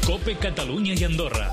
COPE Catalunya i Andorra.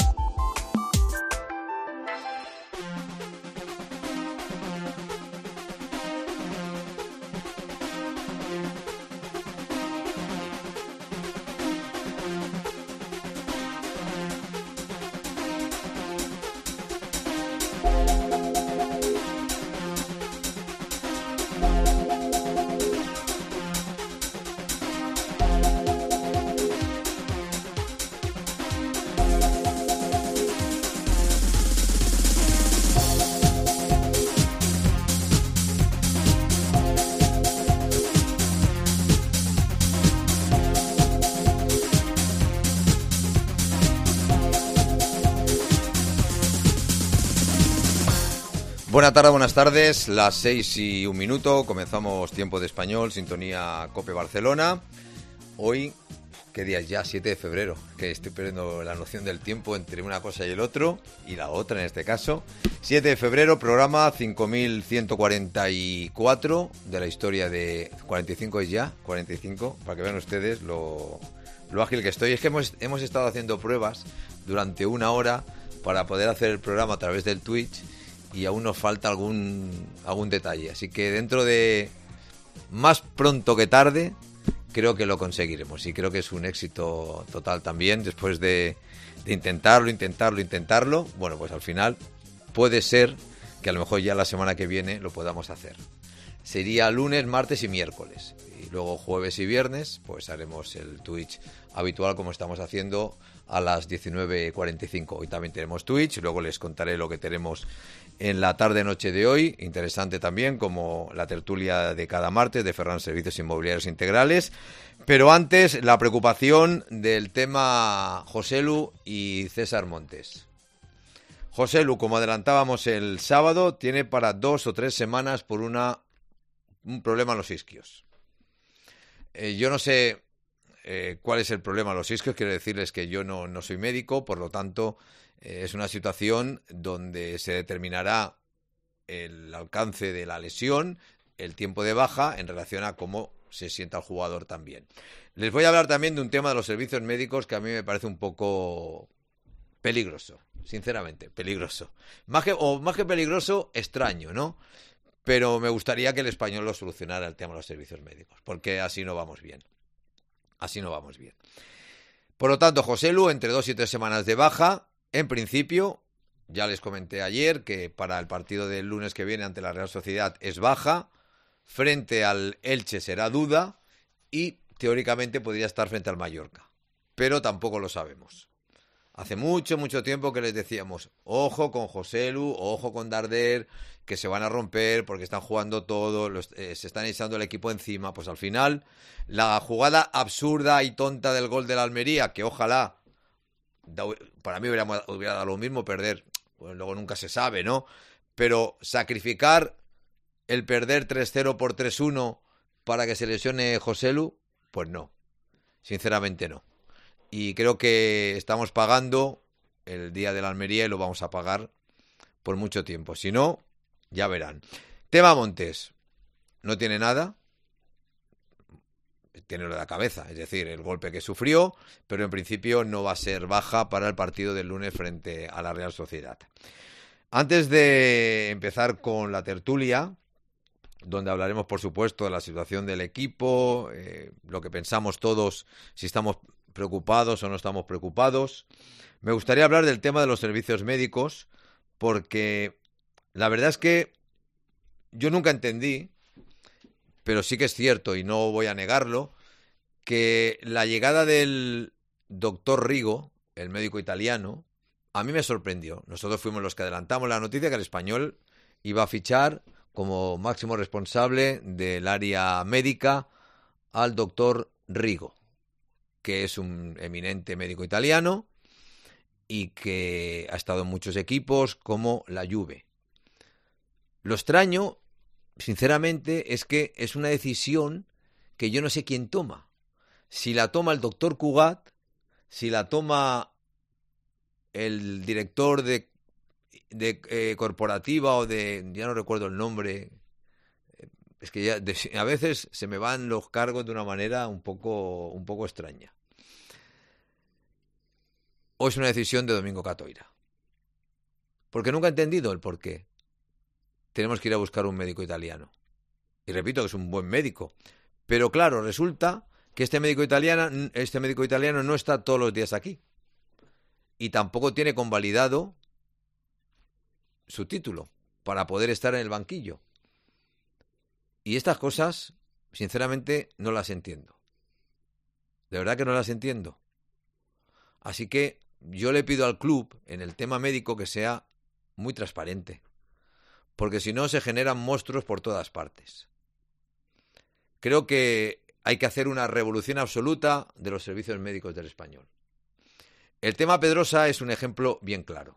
Buenas tardes, las 6:01, comenzamos Tiempo de Español, sintonía COPE Barcelona. Hoy, ¿qué día es ya? 7 de febrero, que estoy perdiendo la noción del tiempo entre una cosa y el otro, y la otra en este caso. 7 de febrero, programa 5144 de la historia de 45 es ya, 45, para que vean ustedes lo ágil que estoy. Es que hemos estado haciendo pruebas durante una hora para poder hacer el programa a través del Twitch, y aún nos falta algún detalle. Así que dentro de más pronto que tarde, creo que lo conseguiremos. Y creo que es un éxito total también, después de intentarlo. Bueno, pues al final puede ser que a lo mejor ya la semana que viene lo podamos hacer. Sería lunes, martes y miércoles. Y luego jueves y viernes, pues haremos el Twitch habitual como estamos haciendo a las 19:45. Hoy también tenemos Twitch, luego les contaré lo que tenemos en la tarde-noche de hoy. Interesante también, como la tertulia de cada martes de Ferran Servicios Inmobiliarios Integrales. Pero antes, la preocupación del tema Joselu y César Montes. Joselu, como adelantábamos el sábado, tiene para 2 o 3 semanas por un problema en los isquios. Yo no sé cuál es el problema en los isquios. Quiero decirles que yo no soy médico, por lo tanto es una situación donde se determinará el alcance de la lesión, el tiempo de baja en relación a cómo se sienta el jugador también. Les voy a hablar también de un tema de los servicios médicos que a mí me parece un poco peligroso, sinceramente, peligroso. Más que peligroso, extraño, ¿no? Pero me gustaría que el español lo solucionara, el tema de los servicios médicos, porque así no vamos bien. Por lo tanto, Joselu, entre 2 y 3 semanas de baja. En principio, ya les comenté ayer que para el partido del lunes que viene ante la Real Sociedad es baja, frente al Elche será duda y teóricamente podría estar frente al Mallorca, pero tampoco lo sabemos. Hace mucho tiempo que les decíamos, ojo con Joselu, ojo con Darder, que se van a romper porque están jugando todo, se están echando el equipo encima. Pues al final, la jugada absurda y tonta del gol de la Almería, que ojalá, para mí hubiera dado lo mismo perder, pues luego nunca se sabe, ¿no? Pero sacrificar el perder 3-0 por 3-1 para que se lesione Joselu, pues no, sinceramente no. Y creo que estamos pagando el día de la Almería y lo vamos a pagar por mucho tiempo. Si no, ya verán. Tema Montes. No tiene nada. Tiene lo de la cabeza, es decir, el golpe que sufrió, pero en principio no va a ser baja para el partido del lunes frente a la Real Sociedad. Antes de empezar con la tertulia, donde hablaremos, por supuesto, de la situación del equipo, lo que pensamos todos, si estamos preocupados o no estamos preocupados, me gustaría hablar del tema de los servicios médicos, porque la verdad es que yo nunca entendí, pero sí que es cierto y no voy a negarlo, que la llegada del doctor Rigo, el médico italiano, a mí me sorprendió. Nosotros fuimos los que adelantamos la noticia que el Español iba a fichar como máximo responsable del área médica al doctor Rigo, que es un eminente médico italiano y que ha estado en muchos equipos como la Juve. Lo extraño, sinceramente, es que es una decisión que yo no sé quién toma. Si la toma el doctor Cugat, si la toma el director de corporativa o de, ya no recuerdo el nombre, es que ya a veces se me van los cargos de una manera un poco extraña. o es una decisión de Domingo Catoira? Porque nunca he entendido el por qué tenemos que ir a buscar un médico italiano. Y repito que es un buen médico. Pero claro, resulta que este médico italiano no está todos los días aquí. Y tampoco tiene convalidado su título para poder estar en el banquillo. Y estas cosas, sinceramente, no las entiendo. De verdad que no las entiendo. Así que yo le pido al club, en el tema médico, que sea muy transparente. Porque si no, se generan monstruos por todas partes. Creo que hay que hacer una revolución absoluta de los servicios médicos del Español. El tema Pedrosa es un ejemplo bien claro.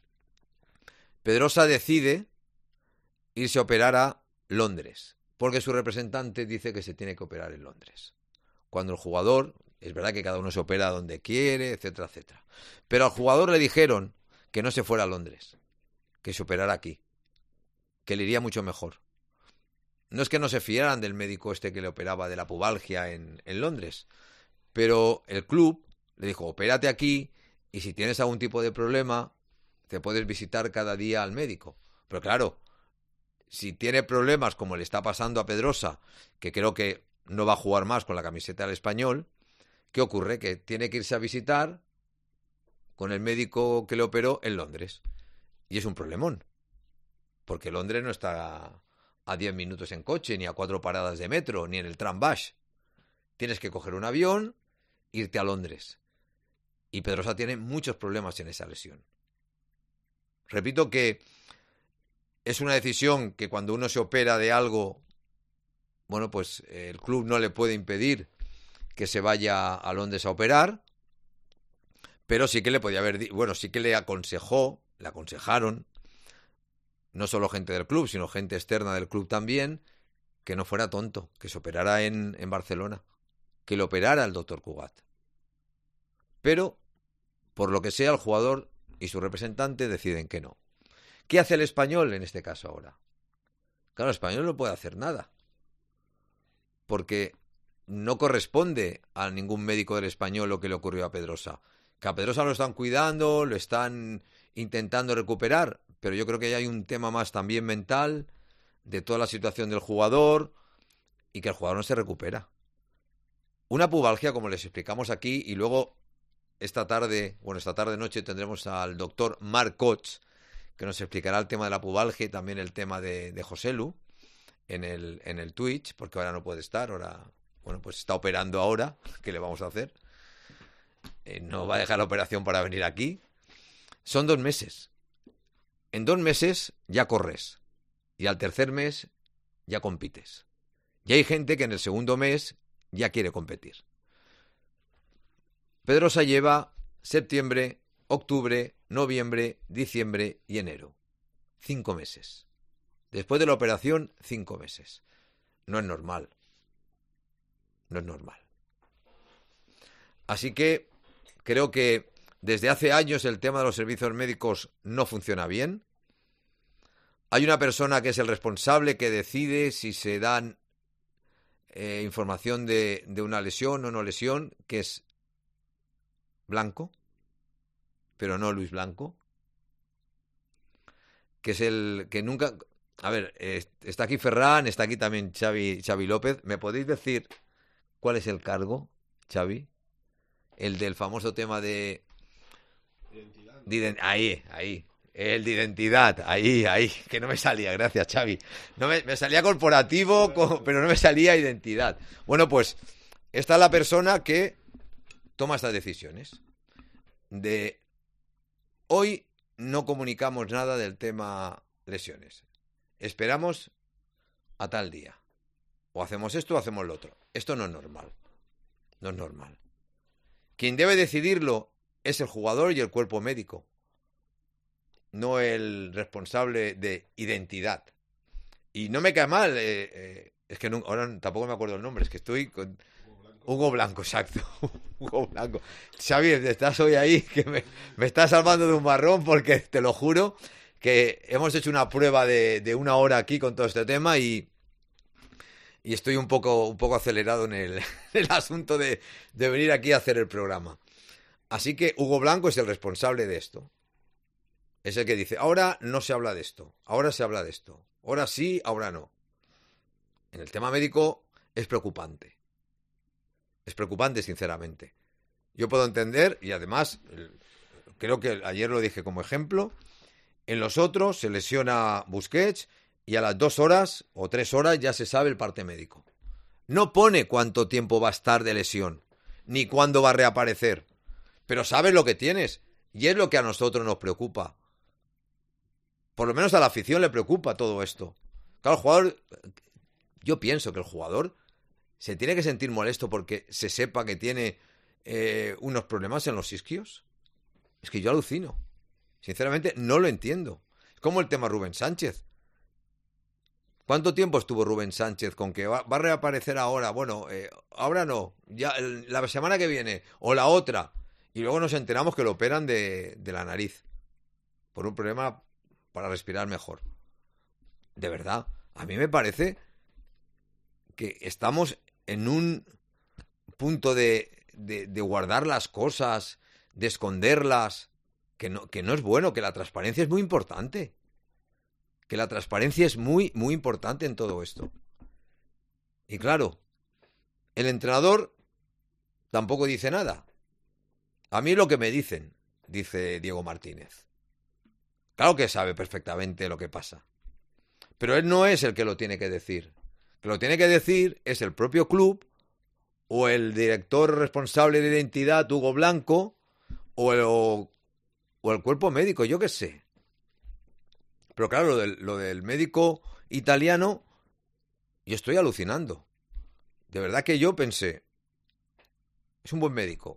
Pedrosa decide irse a operar a Londres, porque su representante dice que se tiene que operar en Londres. Cuando el jugador, es verdad que cada uno se opera donde quiere, etcétera, etcétera. Pero al jugador le dijeron que no se fuera a Londres, que se operara aquí, que le iría mucho mejor. No es que no se fiaran del médico este que le operaba de la pubalgia en Londres, pero el club le dijo, opérate aquí y si tienes algún tipo de problema, te puedes visitar cada día al médico. Pero claro, si tiene problemas como le está pasando a Pedrosa, que creo que no va a jugar más con la camiseta del Español, ¿qué ocurre? Que tiene que irse a visitar con el médico que le operó en Londres. Y es un problemón, porque Londres no está a 10 minutos en coche, ni a 4 paradas de metro, ni en el trambash. Tienes que coger un avión, irte a Londres. Y Pedrosa tiene muchos problemas en esa lesión. Repito que es una decisión que cuando uno se opera de algo, bueno, pues el club no le puede impedir que se vaya a Londres a operar, pero sí que le podía haber, bueno, sí que le aconsejaron, no solo gente del club, sino gente externa del club también, que no fuera tonto, que se operara en Barcelona, que lo operara el doctor Cugat. Pero, por lo que sea, el jugador y su representante deciden que no. ¿Qué hace el Español en este caso ahora? Claro, el Español no puede hacer nada, porque no corresponde a ningún médico del Español lo que le ocurrió a Pedrosa. Que a Pedrosa lo están cuidando, lo están intentando recuperar, pero yo creo que hay un tema más también mental de toda la situación del jugador y que el jugador no se recupera. Una pubalgia, como les explicamos aquí, y luego esta tarde noche tendremos al doctor Marc Cots, que nos explicará el tema de la pubalgia y también el tema de Joselu en el Twitch, porque ahora no puede estar, ahora, bueno, pues está operando ahora, ¿qué le vamos a hacer? No va a dejar la operación para venir aquí. Son 2 meses. En 2 meses ya corres. Y al tercer mes ya compites. Y hay gente que en el segundo mes ya quiere competir. Pedrosa lleva septiembre, octubre, noviembre, diciembre y enero. 5 meses. Después de la operación, 5 meses. No es normal. No es normal. Así que creo que desde hace años el tema de los servicios médicos no funciona bien. Hay una persona que es el responsable que decide si se dan información de una lesión o no lesión, que es Blanco, pero no Luis Blanco, que es el que nunca... A ver, está aquí Ferran, está aquí también Xavi López. ¿Me podéis decir cuál es el cargo, Xavi? El del famoso tema de... Identidad. Ahí. El de identidad, ahí, que no me salía, gracias Xavi. No me salía corporativo, pero no me salía identidad. Bueno, pues esta es la persona que toma estas decisiones. De hoy no comunicamos nada del tema lesiones. Esperamos a tal día. O hacemos esto o hacemos lo otro. Esto no es normal. No es normal. Quien debe decidirlo es el jugador y el cuerpo médico, no el responsable de identidad. Y no me cae mal, es que no, ahora tampoco me acuerdo el nombre, es que estoy con... Hugo Blanco, exacto. Hugo Blanco. Xavi, estás hoy ahí, que me estás salvando de un marrón, porque te lo juro que hemos hecho una prueba de 1 hora aquí con todo este tema y estoy un poco acelerado en el asunto de venir aquí a hacer el programa. Así que Hugo Blanco es el responsable de esto. Es el que dice, ahora no se habla de esto, ahora se habla de esto, ahora sí, ahora no. En el tema médico es preocupante. Es preocupante, sinceramente. Yo puedo entender, y además, creo que ayer lo dije como ejemplo, en los otros se lesiona Busquets y a las 2 horas o 3 horas ya se sabe el parte médico. No pone cuánto tiempo va a estar de lesión, ni cuándo va a reaparecer, pero sabes lo que tienes, y es lo que a nosotros nos preocupa. Por lo menos a la afición le preocupa todo esto. Claro, el jugador, yo pienso que el jugador se tiene que sentir molesto porque se sepa que tiene unos problemas en los isquios. Es que yo alucino. Sinceramente, no lo entiendo. Es como el tema Rubén Sánchez. ¿Cuánto tiempo estuvo Rubén Sánchez con que va a reaparecer ahora? Bueno, ahora no, ya la semana que viene o la otra. Y luego nos enteramos que lo operan de la nariz por un problema para respirar mejor. De verdad, a mí me parece que estamos en un punto de guardar las cosas, de esconderlas, que no es bueno, que la transparencia es muy importante. Que la transparencia es muy, muy importante en todo esto. Y claro, el entrenador tampoco dice nada. A mí lo que me dicen, dice Diego Martínez. Claro que sabe perfectamente lo que pasa. Pero él no es el que lo tiene que decir. Que lo tiene que decir es el propio club o el director responsable de identidad, Hugo Blanco, o el cuerpo médico, yo qué sé. Pero claro, lo del médico italiano, yo estoy alucinando. De verdad que yo pensé, es un buen médico.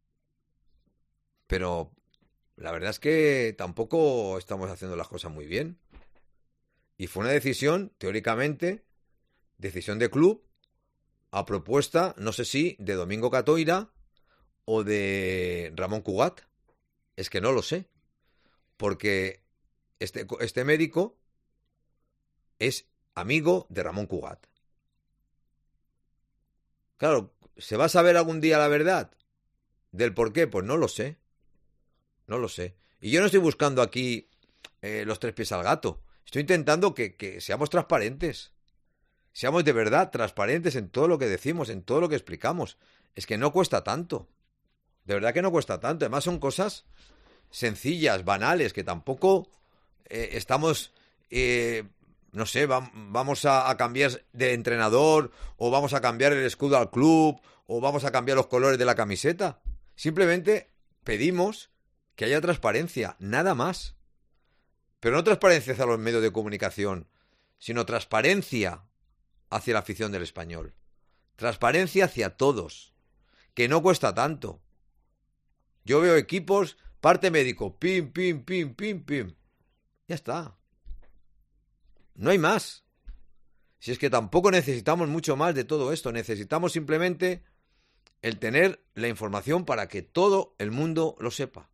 Pero la verdad es que tampoco estamos haciendo las cosas muy bien. Y fue una decisión, teóricamente, decisión de club, a propuesta, no sé si, de Domingo Catoira o de Ramón Cugat. Es que no lo sé. Porque este médico es amigo de Ramón Cugat. Claro, ¿se va a saber algún día la verdad? ¿Del por qué? Pues no lo sé. No lo sé. Y yo no estoy buscando aquí los 3 pies al gato. Estoy intentando que seamos transparentes. Seamos de verdad transparentes en todo lo que decimos, en todo lo que explicamos. Es que no cuesta tanto. De verdad que no cuesta tanto. Además son cosas sencillas, banales, que tampoco estamos... no sé, vamos a cambiar de entrenador, o vamos a cambiar el escudo al club, o vamos a cambiar los colores de la camiseta. Simplemente pedimos que haya transparencia, nada más. Pero no transparencia hacia los medios de comunicación, sino transparencia hacia la afición del Español. Transparencia hacia todos, que no cuesta tanto. Yo veo equipos, parte médico, pim, pim, pim, pim, pim. Ya está. No hay más. Si es que tampoco necesitamos mucho más de todo esto. Necesitamos simplemente el tener la información para que todo el mundo lo sepa.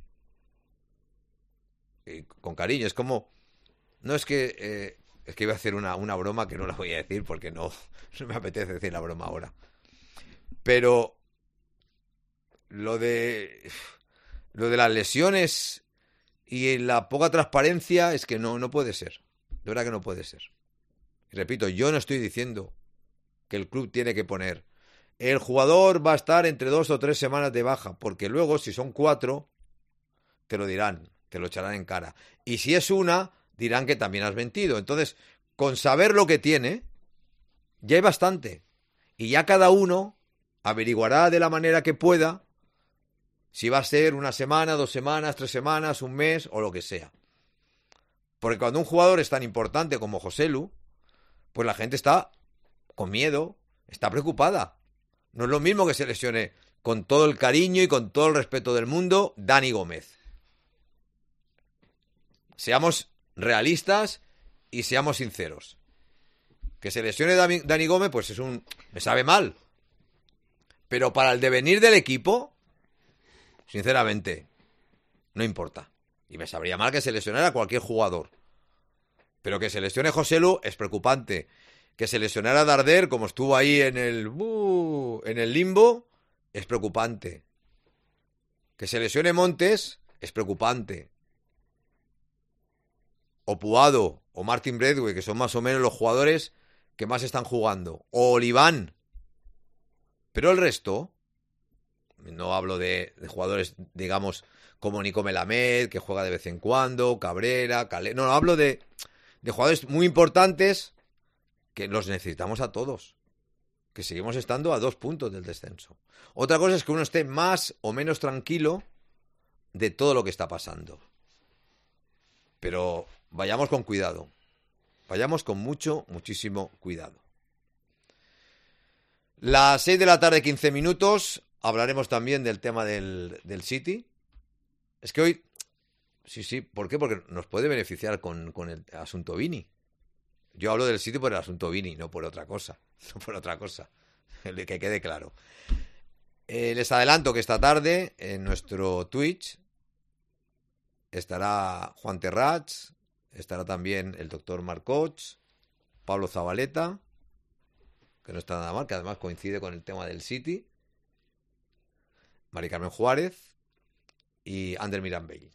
Y con cariño, es como... No es que... es que iba a hacer una broma que no la voy a decir porque no me apetece decir la broma ahora. Pero lo de las lesiones y la poca transparencia es que no puede ser. De verdad que no puede ser. Y repito, yo no estoy diciendo que el club tiene que poner el jugador va a estar entre 2 o 3 semanas de baja, porque luego si son 4 te lo dirán, te lo echarán en cara. Y si es una, dirán que también has mentido. Entonces, con saber lo que tiene, ya hay bastante. Y ya cada uno averiguará de la manera que pueda si va a ser 1 semana, 2 semanas, 3 semanas, 1 mes o lo que sea. Porque cuando un jugador es tan importante como Joselu, pues la gente está con miedo, está preocupada. No es lo mismo que se lesione con todo el cariño y con todo el respeto del mundo Dani Gómez. Seamos realistas y seamos sinceros. Que se lesione Dani Gómez, pues me sabe mal. Pero para el devenir del equipo, sinceramente, no importa. Y me sabría mal que se lesionara cualquier jugador. Pero que se lesione Joselu es preocupante. Que se lesionara Darder, como estuvo ahí en el limbo, es preocupante. Que se lesione Montes es preocupante. O Puado, o Martin Braithwaite, que son más o menos los jugadores que más están jugando. O Oliván. Pero el resto, no hablo de jugadores, digamos, como Nico Melamed, que juega de vez en cuando, Cabrera, Calé. No, hablo de jugadores muy importantes que los necesitamos a todos. Que seguimos estando a 2 puntos del descenso. Otra cosa es que uno esté más o menos tranquilo de todo lo que está pasando. Pero vayamos con cuidado. Vayamos con muchísimo cuidado. Las 6 de la tarde, 15 minutos. Hablaremos también del tema del City. Es que hoy... Sí. ¿Por qué? Porque nos puede beneficiar con el asunto Vini. Yo hablo del City por el asunto Vini, no por otra cosa. No por otra cosa. Que quede claro. Les adelanto que esta tarde en nuestro Twitch estará Juan Terrats, estará también el doctor Marcoch, Pablo Zabaleta, que no está nada mal, que además coincide con el tema del City, Mari Carmen Juárez y Ander Mirambell.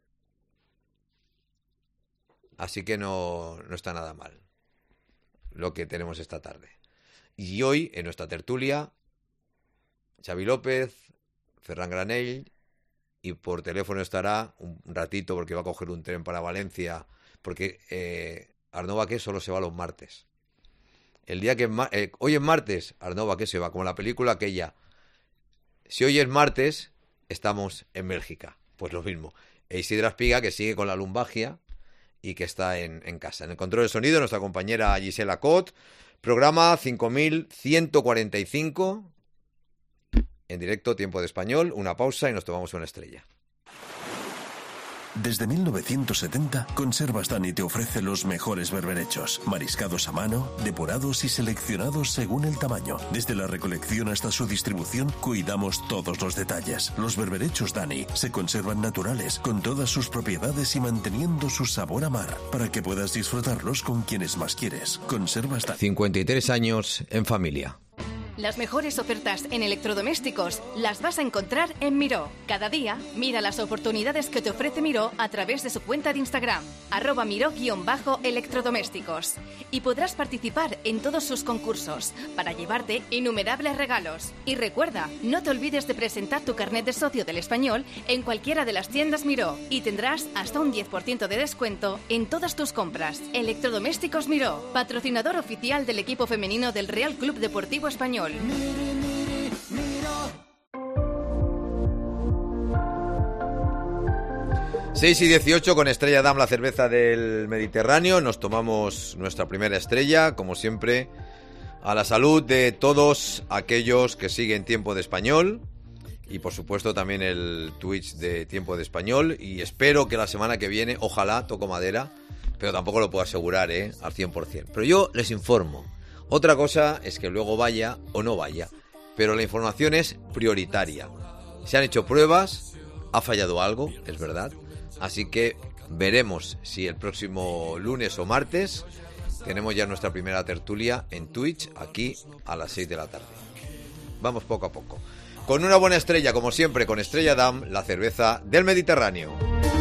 Así que no está nada mal lo que tenemos esta tarde. Y hoy, en nuestra tertulia, Xavi López, Ferran Granell, y por teléfono estará un ratito porque va a coger un tren para Valencia, porque Arnaud Baqué solo se va los martes. El día que hoy es martes, Arnaud Baqué se va, como la película aquella. Si hoy es martes, estamos en Bélgica. Pues lo mismo. E Isidra Espiga, que sigue con la lumbalgia y que está en casa. En el control de sonido, nuestra compañera Gisela Cot. Programa 5145. En directo, tiempo de español. Una pausa y nos tomamos una estrella. Desde 1970, Conservas Dani te ofrece los mejores berberechos, mariscados a mano, depurados y seleccionados según el tamaño. Desde la recolección hasta su distribución, cuidamos todos los detalles. Los berberechos Dani se conservan naturales, con todas sus propiedades y manteniendo su sabor a mar, para que puedas disfrutarlos con quienes más quieres. Conservas Dani. 53 años en familia. Las mejores ofertas en electrodomésticos las vas a encontrar en Miró. Cada día, mira las oportunidades que te ofrece Miró a través de su cuenta de Instagram, @Miró_electrodomésticos. Y podrás participar en todos sus concursos para llevarte innumerables regalos. Y recuerda, no te olvides de presentar tu carnet de socio del Español en cualquiera de las tiendas Miró y tendrás hasta un 10% de descuento en todas tus compras. Electrodomésticos Miró, patrocinador oficial del equipo femenino del Real Club Deportivo Español. 6 y 18 con Estrella Damm, la cerveza del Mediterráneo. Nos tomamos nuestra primera estrella, como siempre, a la salud de todos aquellos que siguen Tiempo de Español y por supuesto también el Twitch de Tiempo de Español. Y espero que la semana que viene, ojalá, toco madera, pero tampoco lo puedo asegurar al 100%. Pero yo les informo. Otra cosa es que luego vaya o no vaya, pero la información es prioritaria. Se han hecho pruebas, ha fallado algo, es verdad, así que veremos si el próximo lunes o martes tenemos ya nuestra primera tertulia en Twitch, aquí a las 6 de la tarde. Vamos poco a poco. Con una buena estrella, como siempre, con Estrella Damm, la cerveza del Mediterráneo.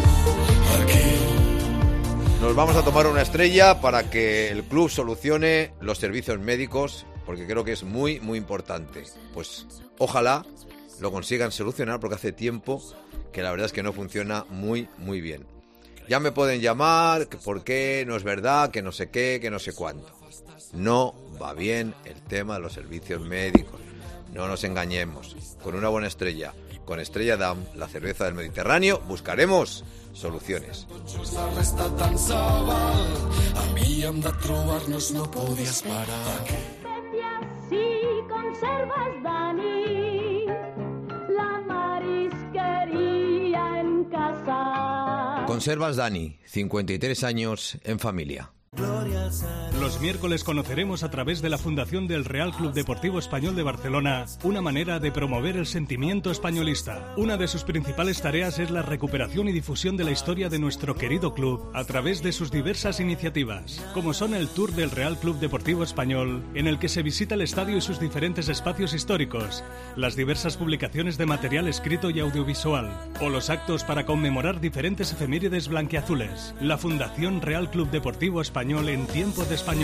Nos vamos a tomar una estrella para que el club solucione los servicios médicos, porque creo que es muy, muy importante. Pues ojalá lo consigan solucionar, porque hace tiempo que la verdad es que no funciona muy, muy bien. Ya me pueden llamar, que por qué, no es verdad, que no sé qué, que no sé cuánto. No va bien el tema de los servicios médicos. No nos engañemos. Con una buena estrella, con Estrella Damm, la cerveza del Mediterráneo, buscaremos soluciones. Conservas Dani, la marisquería en casa. Conservas Dani, 53 años en familia. Gloria Los miércoles conoceremos a través de la Fundación del Real Club Deportivo Español de Barcelona una manera de promover el sentimiento españolista. Una de sus principales tareas es la recuperación y difusión de la historia de nuestro querido club a través de sus diversas iniciativas, como son el Tour del Real Club Deportivo Español, en el que se visita el estadio y sus diferentes espacios históricos, las diversas publicaciones de material escrito y audiovisual, o los actos para conmemorar diferentes efemérides blanquiazules. La Fundación Real Club Deportivo Español en tiempo de español.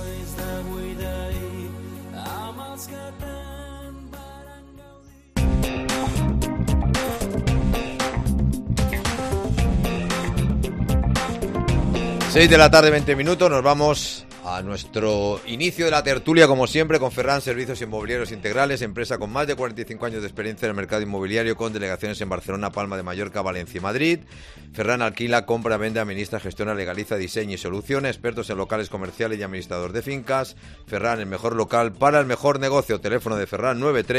6 de la tarde, 20 minutos, nos vamos a nuestro inicio de la tertulia, como siempre, con Ferran Servicios Inmobiliarios Integrales, empresa con más de 45 años de experiencia en el mercado inmobiliario, con delegaciones en Barcelona, Palma de Mallorca, Valencia y Madrid. Ferran alquila, compra, vende, administra, gestiona, legaliza, diseña y soluciona, expertos en locales comerciales y administrador de fincas. Ferran, el mejor local para el mejor negocio. Teléfono de Ferran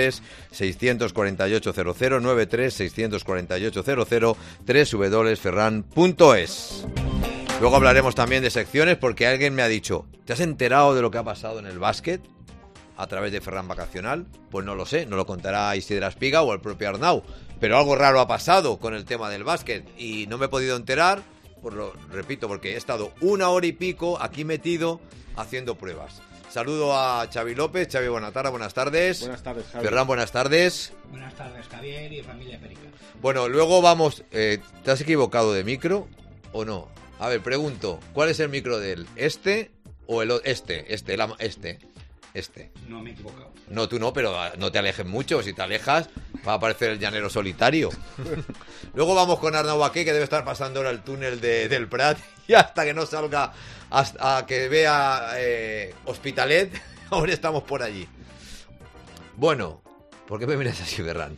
93-648-00, 93-648-00, www.ferran.es. Luego hablaremos también de secciones, porque alguien me ha dicho: ¿te has enterado de lo que ha pasado en el básquet a través de Ferran Vacacional? Pues no lo sé, no lo contará Isidra Espiga o el propio Arnau, pero algo raro ha pasado con el tema del básquet y no me he podido enterar, repito, porque he estado 1 hora y pico aquí metido haciendo pruebas. Saludo a Xavi López. Xavi, buenas tardes. Buenas tardes, Javi. Ferran, buenas tardes. Buenas tardes, Javier y familia Perica. Bueno, luego vamos... ¿te has equivocado de micro o no? A ver, pregunto, ¿cuál es el micro de él? ¿Este o el este? No me he equivocado. No, tú no, pero no te alejes mucho. Si te alejas, va a aparecer el llanero solitario. Luego vamos con Arnau Baqué, que debe estar pasando ahora el túnel del Prat. Y hasta que no salga, hasta que vea Hospitalet, ahora estamos por allí. Bueno, ¿por qué me miras así, Ferran?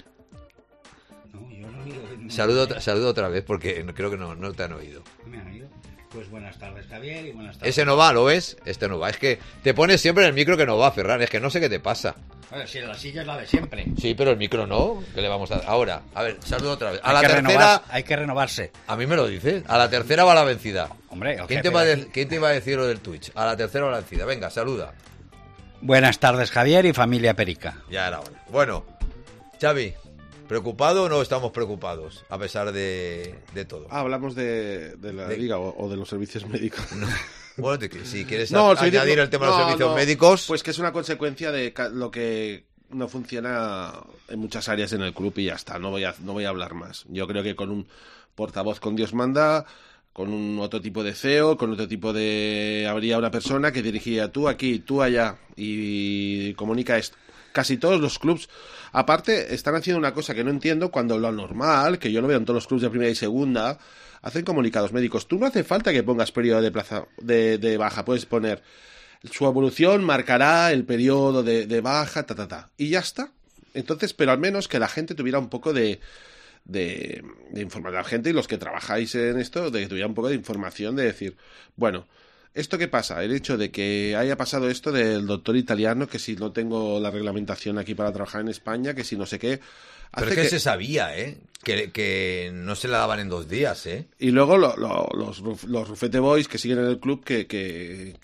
No, yo no miro. Saludo otra vez, porque creo que no te han oído. ¿Me han oído? Pues buenas tardes, Javier, y buenas tardes. Ese no va, ¿lo ves? Este no va. Es que te pones siempre en el micro que no va, Ferran. Es que no sé qué te pasa. A ver, si la silla es la de siempre. Sí, pero el micro no. ¿Qué le vamos a dar? Ahora, a ver, saludo otra vez. A la tercera... Hay que renovarse. A mí me lo dices. A la tercera va la vencida. Hombre, ¿Quién te iba a decir lo del Twitch? A la tercera va la vencida. Venga, saluda. Buenas tardes, Javier y familia Perica. Ya era hora. Bueno, Xavi, ¿preocupado o no estamos preocupados? A pesar de todo. Hablamos de la liga o de los servicios médicos. No. Bueno, si quieres añadir el tema de los servicios médicos... Pues que es una consecuencia de lo que no funciona en muchas áreas en el club y ya está. No voy a hablar más. Yo creo que con un portavoz con Dios manda, con un otro tipo de CEO, con otro tipo de... Habría una persona que dirigiría tú aquí, tú allá y comunica esto. Casi todos los clubs, aparte, están haciendo una cosa que no entiendo, cuando lo normal, que yo lo veo en todos los clubs de primera y segunda, hacen comunicados médicos. Tú no hace falta que pongas periodo de baja, puedes poner su evolución marcará el periodo de baja, y ya está. Entonces, pero al menos que la gente tuviera un poco de información, la gente y los que trabajáis en esto, de que tuviera un poco de información, de decir, bueno, ¿esto qué pasa? El hecho de que haya pasado esto del doctor italiano, que si no tengo la reglamentación aquí para trabajar en España, que si no sé qué... Pero es que se sabía, que no se la daban en 2 días, Y luego los Rufete Boys que siguen en el club, que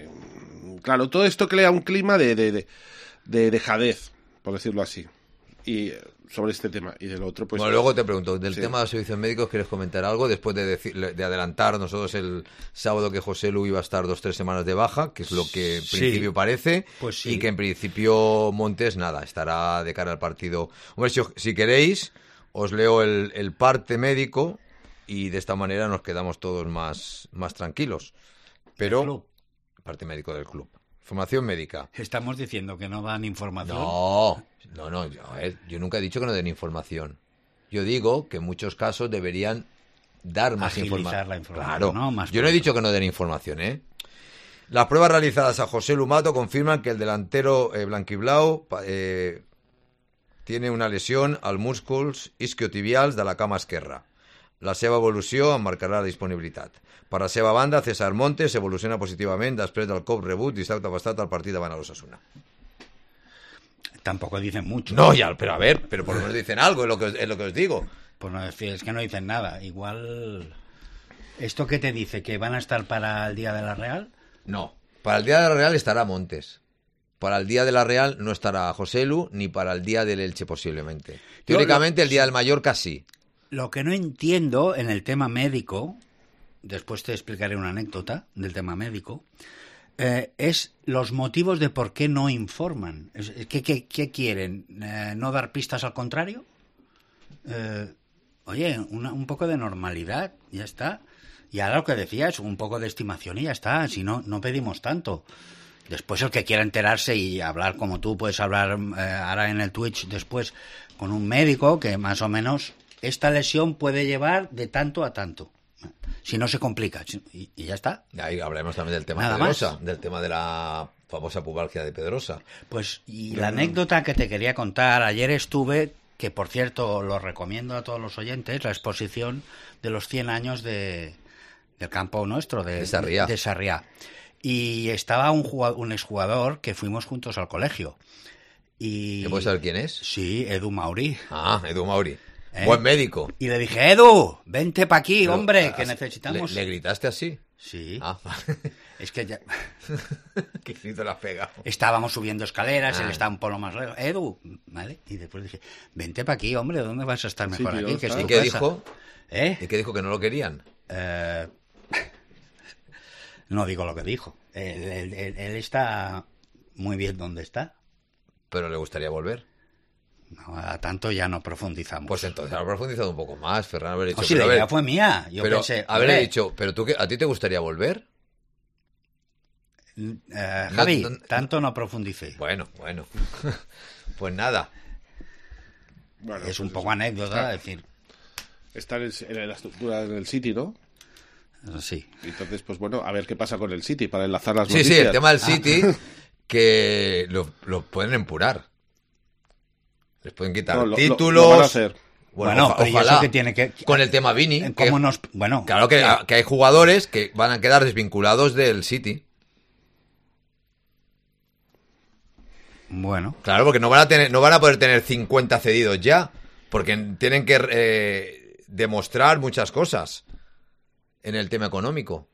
claro, todo esto crea un clima de dejadez, por decirlo así. Y sobre este tema y del otro, pues... Bueno, luego te pregunto, del sí. tema de los servicios médicos, ¿quieres comentar algo? Después de adelantar nosotros el sábado que José Lu iba a estar 2-3 semanas de baja, que es lo que en principio parece, pues sí. Y que en principio Montes, nada, estará de cara al partido. Hombre, si queréis, os leo el parte médico y de esta manera nos quedamos todos más tranquilos. Pero, parte médico del club. Información médica. Estamos diciendo que no dan información. No, yo nunca he dicho que no den información. Yo digo que en muchos casos deberían dar más información. La información. Claro, ¿no? Yo no he dicho que no den información, Las pruebas realizadas a José Lumato confirman que el delantero blanquiblau tiene una lesión als músculs isquiotibials de la cama esquerra. La seva evolució en marcarà la disponibilitat. Per la seva banda, César Montes evoluciona positivament després del cop rebut dissabte passat al partit davant l'Osasuna. Tampoco dicen mucho. No, ya, pero a ver, pero por lo menos dicen algo, es lo que os digo. Pues no, es que no dicen nada. Igual, ¿esto qué te dice? ¿Que van a estar para el día de la Real? No. Para el día de la Real estará Montes. Para el día de la Real no estará Joselu, ni para el día del Elche posiblemente. Teóricamente el día del Mallorca sí. Lo que no entiendo en el tema médico, después te explicaré una anécdota del tema médico, es los motivos de por qué no informan. ¿Qué quieren? ¿No dar pistas al contrario? Oye, un poco de normalidad, ya está. Y ahora lo que decías, un poco de estimación y ya está. Si no, no pedimos tanto. Después el que quiera enterarse y hablar como tú puedes hablar ahora en el Twitch después con un médico que más o menos esta lesión puede llevar de tanto a tanto. Si no se complica y ya está. Ahí hablaremos también del tema Nada Pedrosa, más. del tema de la famosa pubalgia de Pedrosa. Pues y la anécdota que te quería contar, ayer estuve, que por cierto lo recomiendo a todos los oyentes, la exposición de los 100 años del campo nuestro, de Sarriá. De Sarriá. Y estaba un exjugador que fuimos juntos al colegio. Y... ¿Te puedes saber quién es? Sí, Edu Mauri. Ah, Edu Mauri. Buen médico. Y le dije, Edu, vente pa' aquí, Pero, hombre, que necesitamos... ¿Le gritaste así? Sí. Ah, Es que ya... qué grito le has pegado. Estábamos subiendo escaleras, él Ah. estaba un polo más lejos. Edu, ¿vale? Y después dije, vente pa' aquí, hombre, ¿dónde vas a estar mejor tío, aquí? Que es está. tu ¿Y qué casa". dijo? ¿Eh? ¿Y qué dijo? ¿Que no lo querían? No digo lo que dijo. Él está muy bien donde está. Pero le gustaría volver. No, a tanto ya no profundizamos. Pues entonces ha profundizado un poco más, Ferran, haber dicho. O si pero la a idea ver, fue mía. Yo pero pensé, haberle hombre, dicho, ¿pero tú a ti te gustaría volver? Javi, no- tanto no profundicé. Bueno. Pues nada. Bueno, Es un pues poco anécdota, es decir, está en la estructura del City, ¿no? sí. Entonces, pues bueno, a ver qué pasa con el City para enlazar las Sí, noticias. sí, el tema del City, que lo pueden empurar. Les pueden quitar No, lo títulos. van a hacer. Bueno, pero ¿y ojalá. eso qué tiene que...? Con el tema Vini. ¿Cómo que- nos...? Bueno, Claro que hay jugadores que van a quedar desvinculados del City. bueno, Claro, porque no van a poder tener 50 cedidos ya, porque tienen que demostrar muchas cosas en el tema económico.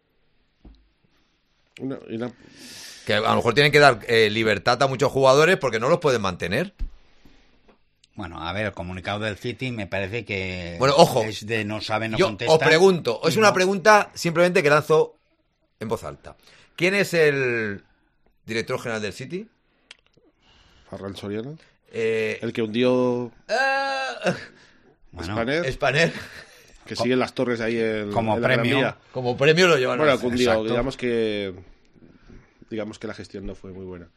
Que a lo mejor tienen que dar libertad a muchos jugadores porque no los pueden mantener. bueno, a ver, el comunicado del City me parece que... Bueno, ojo. Es de no sabe, no Yo contesta. os pregunto, es y una no- pregunta simplemente que lanzo en voz alta. ¿Quién es el director general del City? Ferran Soriano. Eh, El que hundió Bueno, Spanair, Spanair. que sigue en las torres ahí Como en la Gran premio. Vía. Como premio lo llevan. Bueno, que hundió. Exacto. Digamos que la gestión no fue muy buena.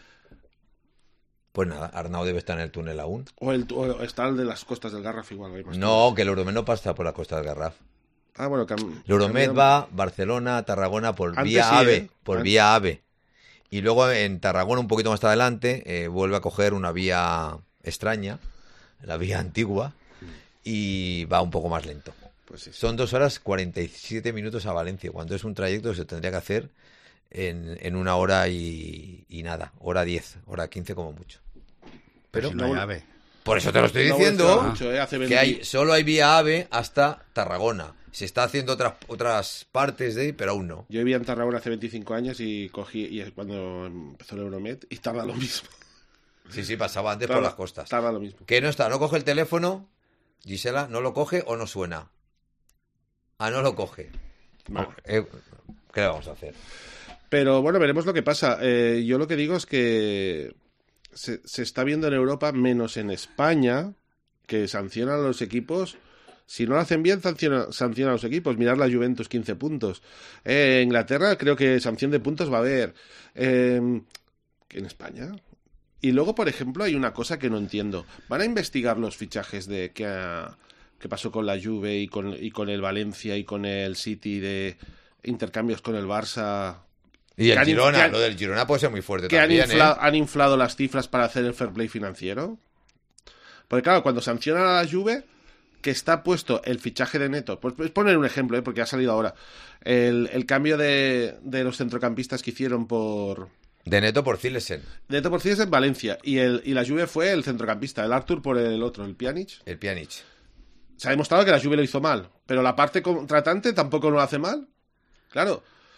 Pues nada, Arnau debe estar en el túnel aún. O está el de las costas del Garraf igual. Hay más No, que el Euromed no pasa por la costa del Garraf. bueno, El Euromed va Barcelona, Tarragona por Antes vía sí, AVE, ¿eh? por Antes. vía AVE. Y luego en Tarragona, un poquito más adelante, vuelve a coger una vía extraña, la vía antigua, y va un poco más lento. Pues sí. Son 2 horas 47 minutos a Valencia, cuando es un trayecto que se tendría que hacer en 1 hora y nada, hora 10, hora 15 como mucho. Pero Pero si no hay AVE. por eso te lo estoy No diciendo, evoluciona mucho, hace que solo hay vía AVE hasta Tarragona. Se está haciendo otras partes de ahí, pero aún no. Yo vivía en Tarragona hace 25 años y cuando empezó el Euromed y tarda lo mismo. Sí, pasaba antes por las costas. Tarda lo mismo. Que no está, no coge el teléfono, Gisela, no lo coge o no suena. Ah, no lo coge. Bueno. ¿Qué le vamos a hacer? Pero bueno, veremos lo que pasa. Yo lo que digo es que se está viendo en Europa, menos en España, que sancionan a los equipos. Si no lo hacen bien, sancionan a los equipos. Mirad la Juventus, 15 puntos. Inglaterra, creo que sanción de puntos va a haber. ¿En España? Y luego, por ejemplo, hay una cosa que no entiendo. ¿Van a investigar los fichajes de qué pasó con la Juve y con el Valencia y con el City de intercambios con el Barça? Y el que Girona, han- lo del Girona puede ser muy fuerte que también, han inflado las cifras para hacer el fair play financiero. Porque claro, cuando sancionan a la Juve, que está puesto el fichaje de Neto, pues poner un ejemplo, porque ha salido ahora, el cambio de los centrocampistas que hicieron por De Neto por Zilesen, Neto por Cires en Valencia, y la Juve fue el centrocampista, el Artur por el otro, el Pjanic. el Pjanic. Se ha demostrado que la Juve lo hizo mal, pero la parte contratante tampoco lo hace mal. Claro,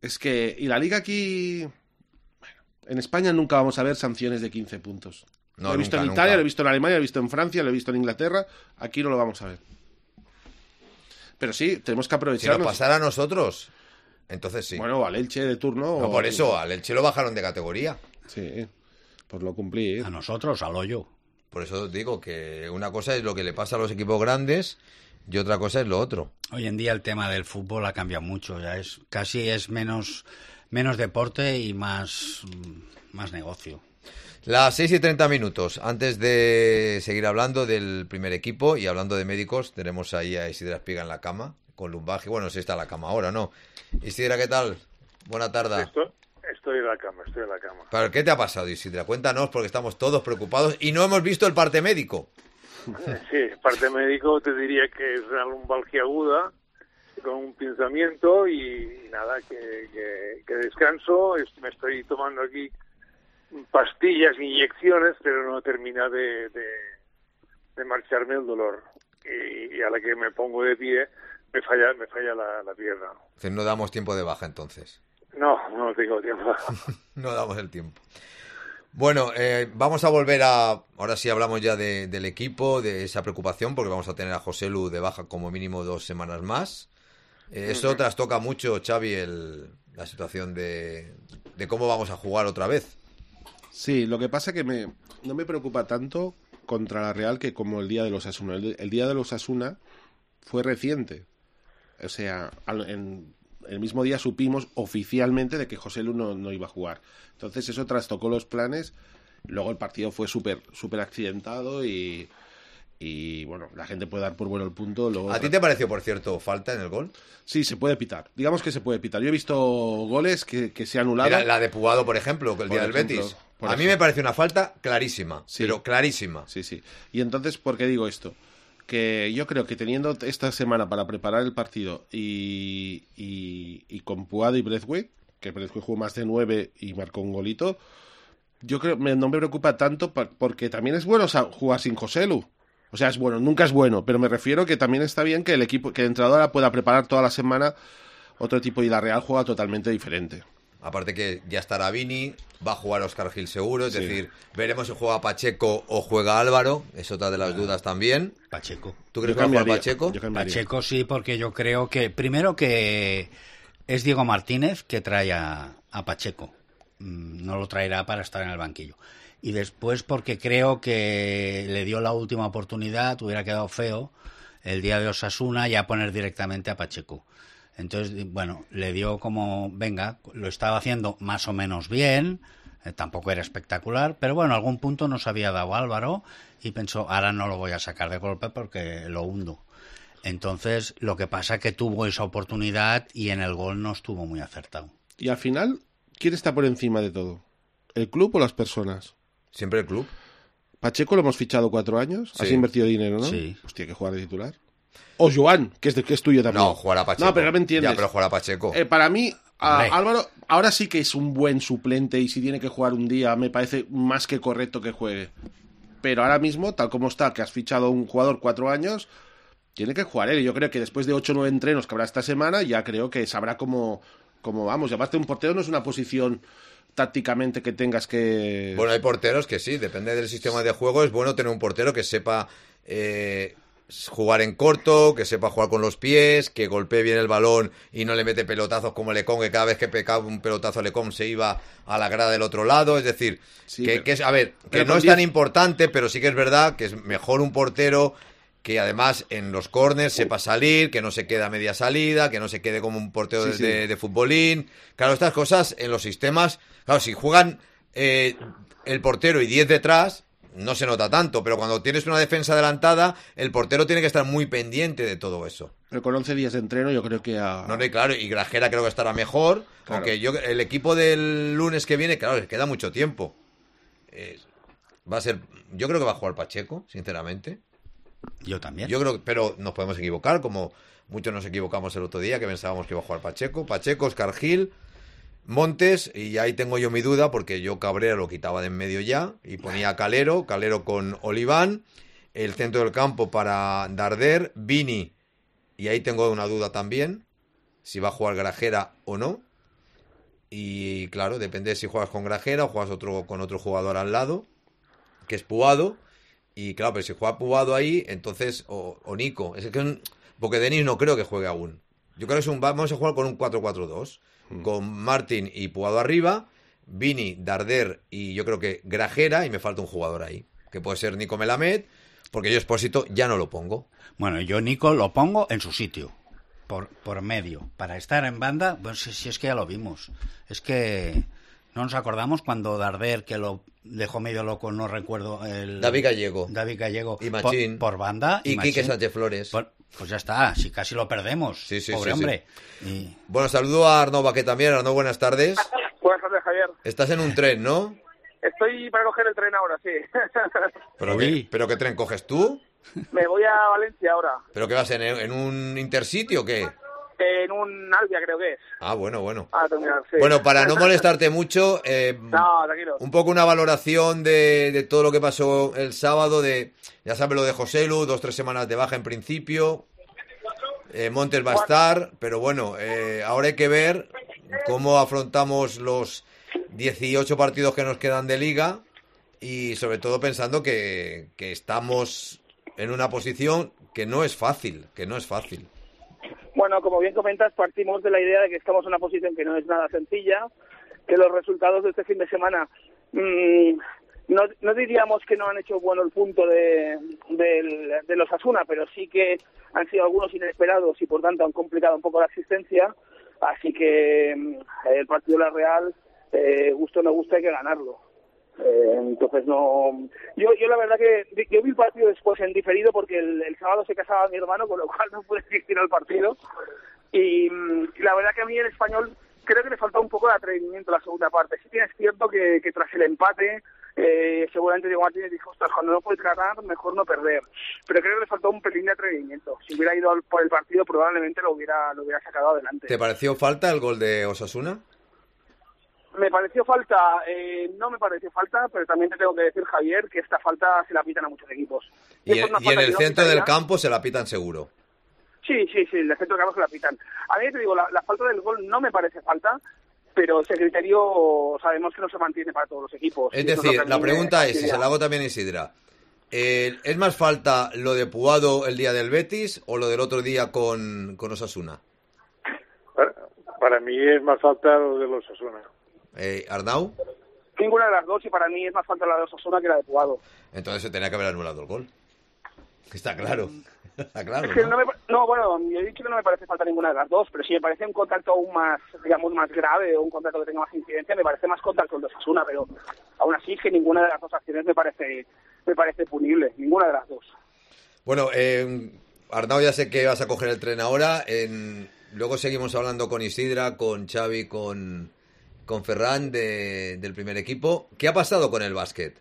Es que, y la Liga aquí, bueno, en España nunca vamos a ver sanciones de 15 puntos. No, lo he visto nunca, en Italia, nunca. lo he visto en Alemania, lo he visto en Francia, lo he visto en Inglaterra. Aquí no lo vamos a ver. Pero sí, tenemos que Si aprovecharnos. nos pasara a nosotros, entonces sí. Bueno, al Elche de turno. No, o- por eso, al Elche lo bajaron de categoría. Sí, pues lo cumplí. A nosotros, al hoyo. Por eso digo que una cosa es lo que le pasa a los equipos grandes y otra cosa es lo otro. Hoy en día el tema del fútbol ha cambiado mucho, ya es menos deporte y más negocio. Las 6:30 minutos. Antes de seguir hablando del primer equipo y hablando de médicos, tenemos ahí a Isidra Espiga en la cama, con lumbaje. Bueno, si está en la cama ahora, ¿no? Isidra, ¿qué tal? Buena tarde. Estoy en la cama. ¿Pero qué te ha pasado, Isidra? Cuéntanos, porque estamos todos preocupados y no hemos visto el parte médico. Sí, parte médico te diría que es una lumbalgia aguda, con un pinzamiento y nada, que descanso. Me estoy tomando aquí pastillas, inyecciones, pero no termina de marcharme el dolor. Y a la que me pongo de pie, me falla la pierna. Entonces no damos tiempo de baja, entonces. No tengo tiempo. No damos el tiempo. Bueno, vamos a volver ahora sí hablamos ya del equipo, de esa preocupación, porque vamos a tener a José Lu de baja como mínimo 2 semanas más. Eso trastoca mucho, Xavi, la situación de cómo vamos a jugar otra vez. Sí, lo que pasa que no me preocupa tanto contra la Real que como el día de los Osasuna. El día de los Osasuna fue reciente. O sea, en el mismo día supimos oficialmente de que José Lu no iba a jugar. Entonces eso trastocó los planes. Luego el partido fue súper accidentado y bueno, la gente puede dar por bueno el punto. Luego ¿A ti te pareció, por cierto, falta en el gol? Sí, se puede pitar. Digamos que se puede pitar. Yo he visto goles que se han anulado. Era la de Pugado, por ejemplo, que el Por día ejemplo, del Betis. por A mí ejemplo. me parece una falta clarísima, Sí. pero clarísima. Sí. Y entonces, ¿por qué digo esto? Que yo creo que teniendo esta semana para preparar el partido y con Puado y Braithwaite, que Braithwaite jugó más de 9 y marcó un golito, yo creo no me preocupa tanto porque también es bueno jugar sin José Lu. O sea, es bueno, nunca es bueno, pero me refiero que también está bien que el equipo, que el entrenador pueda preparar toda la semana otro tipo y la Real juega totalmente diferente. Aparte que ya estará Vini, va a jugar Óscar Gil seguro, es Sí. decir, veremos si juega Pacheco o juega Álvaro, es otra de las dudas también. Pacheco. ¿Tú crees Yo que va a jugar cambiaría, Pacheco? yo cambiaría. Pacheco sí, porque yo creo que primero que es Diego Martínez que trae a Pacheco. No lo traerá para estar en el banquillo. Y después porque creo que le dio la última oportunidad, hubiera quedado feo el día de Osasuna ya poner directamente a Pacheco. Entonces, bueno, le dio como, venga, lo estaba haciendo más o menos bien, tampoco era espectacular, pero bueno, algún punto nos había dado Álvaro y pensó, ahora no lo voy a sacar de golpe porque lo hundo. Entonces, lo que pasa es que tuvo esa oportunidad y en el gol no estuvo muy acertado. Y al final, ¿quién está por encima de todo? ¿El club o las personas? Siempre el club. Pacheco lo hemos fichado 4 años, Sí. has invertido dinero, ¿no? Sí. Pues tiene que jugar de titular. O Joan, que es tuyo también. No, jugará Pacheco. No, pero no me entiendes. Ya, pero jugará Pacheco. Para mí, Hombre. Álvaro ahora sí que es un buen suplente y si tiene que jugar un día me parece más que correcto que juegue. Pero ahora mismo, tal como está, que has fichado un jugador 4 años, tiene que jugar él. Y yo creo que después de 8 o 9 entrenos que habrá esta semana, ya creo que sabrá cómo vamos. Y aparte, un portero no es una posición tácticamente que tengas que... Bueno, hay porteros que sí, depende del sistema de juego. Es bueno tener un portero que sepa jugar en corto, que sepa jugar con los pies, que golpee bien el balón y no le mete pelotazos como Lecón, que cada vez que pecaba un pelotazo a Lecón se iba a la grada del otro lado. Es decir, Sí, que, pero- que es, a ver, que pero no con es tan 10 importante, pero sí que es verdad que es mejor un portero que además en los córners sepa salir, que no se quede a media salida, que no se quede como un portero Sí, sí. de futbolín. Claro, estas cosas en los sistemas, claro, si juegan el portero y 10 detrás, no se nota tanto, pero cuando tienes una defensa adelantada, el portero tiene que estar muy pendiente de todo eso. Pero con 11 días de entreno yo creo que No, y claro, y Grajera creo que estará mejor, Claro. aunque el equipo del lunes que viene, claro, les queda mucho tiempo. Va a ser, yo creo que va a jugar Pacheco, sinceramente. Yo también. Yo creo, pero nos podemos equivocar, como muchos nos equivocamos el otro día, que pensábamos que iba a jugar Pacheco, Óscar Gil, Montes, y ahí tengo yo mi duda, porque yo Cabrera lo quitaba de en medio ya, y ponía a Calero con Oliván, el centro del campo para Darder, Vini, y ahí tengo una duda también, si va a jugar Grajera o no, Y claro, depende si juegas con Grajera o juegas con otro jugador al lado, que es Puado. Y claro, pero si juega Puado ahí, entonces, o Nico, porque Denis no creo que juegue aún. Yo creo que vamos a jugar con un 4-4-2, con Martín y Puado arriba, Vini, Darder y yo creo que Grajera, y me falta un jugador ahí, que puede ser Nico Melamed, porque yo Expósito ya no lo pongo. Bueno, yo Nico lo pongo en su sitio, por medio, para estar en banda. Pues si es que ya lo vimos, es que no nos acordamos cuando Darder, que lo dejó medio loco, no recuerdo, David Gallego y Machín por banda, y Quique Sánchez Flores. Pues ya está, si casi lo perdemos, sí, pobre hombre. Sí. Y... Bueno, saludo a Arnau Baquet también. Arnau, buenas tardes. Buenas tardes, Javier. Estás en un tren, ¿no? Estoy para coger el tren ahora, sí. ¿Pero qué tren coges tú? Me voy a Valencia ahora. ¿Pero qué vas, en un Intercity o qué? En un Albia, creo que es. Ah, bueno. A terminar, sí. Bueno, para no molestarte mucho, no, tranquilo. Un poco una valoración de todo lo que pasó el sábado, ya sabes lo de Joselu, 2-3 semanas de baja en principio, Montes va a estar, pero bueno, ahora hay que ver cómo afrontamos los 18 partidos que nos quedan de Liga y sobre todo pensando que estamos en una posición que no es fácil. Bueno, como bien comentas, partimos de la idea de que estamos en una posición que no es nada sencilla, que los resultados de este fin de semana no diríamos que no han hecho bueno el punto de los Osasuna, pero sí que han sido algunos inesperados y por tanto han complicado un poco la asistencia, así que el partido de la Real, gusto o no gusta, hay que ganarlo. Entonces no, yo la verdad que yo vi el partido después en diferido porque el sábado se casaba mi hermano, con lo cual no pude asistir al partido y la verdad que a mí el Español creo que le faltó un poco de atrevimiento en la segunda parte. Sí que es cierto que tras el empate seguramente Diego Martínez dijo, ostras, cuando no puedes ganar mejor no perder, pero creo que le faltó un pelín de atrevimiento. Si hubiera ido por el partido probablemente lo hubiera sacado adelante. ¿Te pareció falta el gol de Osasuna? Me pareció falta, no me pareció falta, pero también te tengo que decir, Javier, que esta falta se la pitan a muchos equipos. Y en el centro del campo se la pitan seguro. Sí, el centro del campo se la pitan. A mí te digo, la falta del gol no me parece falta, pero ese criterio sabemos que no se mantiene para todos los equipos. Es decir, la pregunta es, y se la hago también a Isidra, ¿es más falta lo de Puado el día del Betis o lo del otro día con Osasuna? Para mí es más falta lo de los Osasuna. ¿Arnau? Ninguna de las dos, y para mí es más falta la de Osasuna que la de Puado. Entonces se tenía que haber anulado el gol. Está claro. Está claro. Es que bueno, yo he dicho que no me parece falta ninguna de las dos, pero si me parece un contacto aún más, digamos, más grave o un contacto que tenga más incidencia, me parece más contacto el de Osasuna, pero aún así es que ninguna de las dos acciones me parece punible, ninguna de las dos. Bueno, Arnau, ya sé que vas a coger el tren ahora. Luego seguimos hablando con Isidra, con Xavi, con Ferran del primer equipo. ¿Qué ha pasado con el básquet?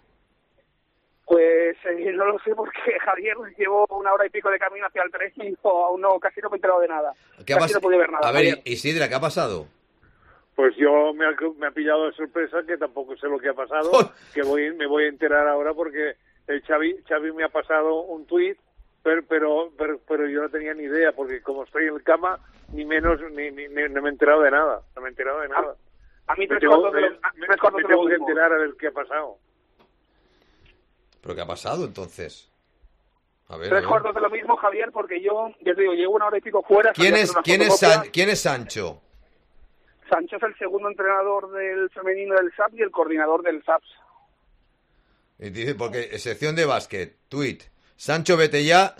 Pues no lo sé porque, Javier, llevo 1 hora y pico de camino hacia el tren y aún casi no me he enterado de nada. Casi no pude ver nada. A ver, Isidra, ¿qué ha pasado? Pues yo me ha pillado de sorpresa, que tampoco sé lo que ha pasado, que me voy a enterar ahora porque el Xavi me ha pasado un tuit, pero yo no tenía ni idea, porque como estoy en cama, ni me he enterado de nada. No me he enterado de nada. A mí me tengo que enterar a ver qué ha pasado. ¿Pero qué ha pasado, entonces? A ver, 3/4 de lo mismo, Javier, porque yo te digo, llevo 1 hora y pico fuera. ¿Quién es Sancho? Sancho es el segundo entrenador del femenino del SAP y el coordinador del SAPS. Y dice, porque sección de básquet, tuit, Sancho vete ya.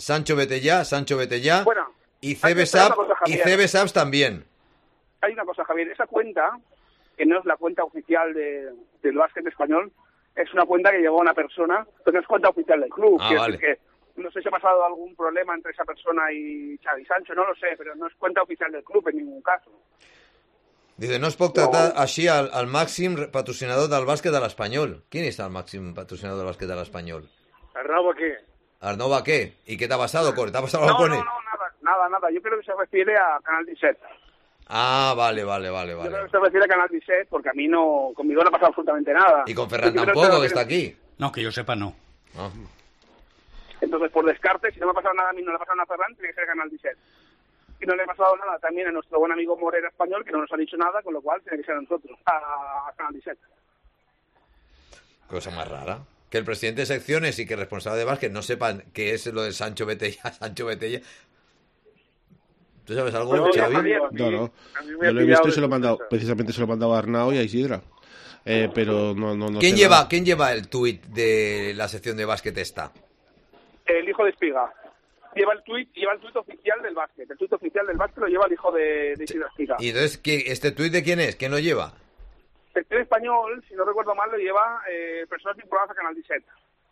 Bueno, y CB SAPS también. Hay una cosa, Javier, esa cuenta, que no es la cuenta oficial del básquet español, es una cuenta que llevó una persona, pero no es cuenta oficial del club. Vale. Que no sé si ha pasado algún problema entre esa persona y Xavi Sancho, no lo sé, pero no es cuenta oficial del club en ningún caso. Dice, no es pot tratar així al màxim patrocinador del bàsquet de l'Espanyol. ¿Quién es el máximo patrocinador del básquet del Español? Arnau Baqué. ¿Y qué te ha pasado, Core? ¿Te ha pasado algo con él? No, nada. Yo creo que se refiere a Canal 17. Ah, vale. Yo creo que se refiere a Canal 17 porque a mí conmigo no ha pasado absolutamente nada. Y con Ferran tampoco, que está aquí. No, que yo sepa, no. Entonces, por descarte, si no me ha pasado nada a mí, no le ha pasado nada a Ferran, tiene que ser Canal 17. Y no le ha pasado nada también a nuestro buen amigo Morera Español, que no nos ha dicho nada, con lo cual tiene que ser a nosotros, a Canal 17. Cosa más rara. Que el presidente de secciones y que el responsable de básquet no sepan qué es lo de Sancho Betella. ¿Tú sabes algo, Xavi? No. Yo lo he visto y se lo he mandado. Precisamente se lo he mandado a Arnau y a Isidra. Pero no ¿Quién sé lleva, nada. ¿Quién lleva el tuit de la sección de básquet esta? El hijo de Espiga. Lleva el tuit oficial del básquet. El tuit oficial del básquet lo lleva el hijo de Isidra Espiga. Y entonces, ¿este tuit de quién es? ¿Quién lo lleva? Sección español, si no recuerdo mal, lo lleva personas vinculadas a Canal 17.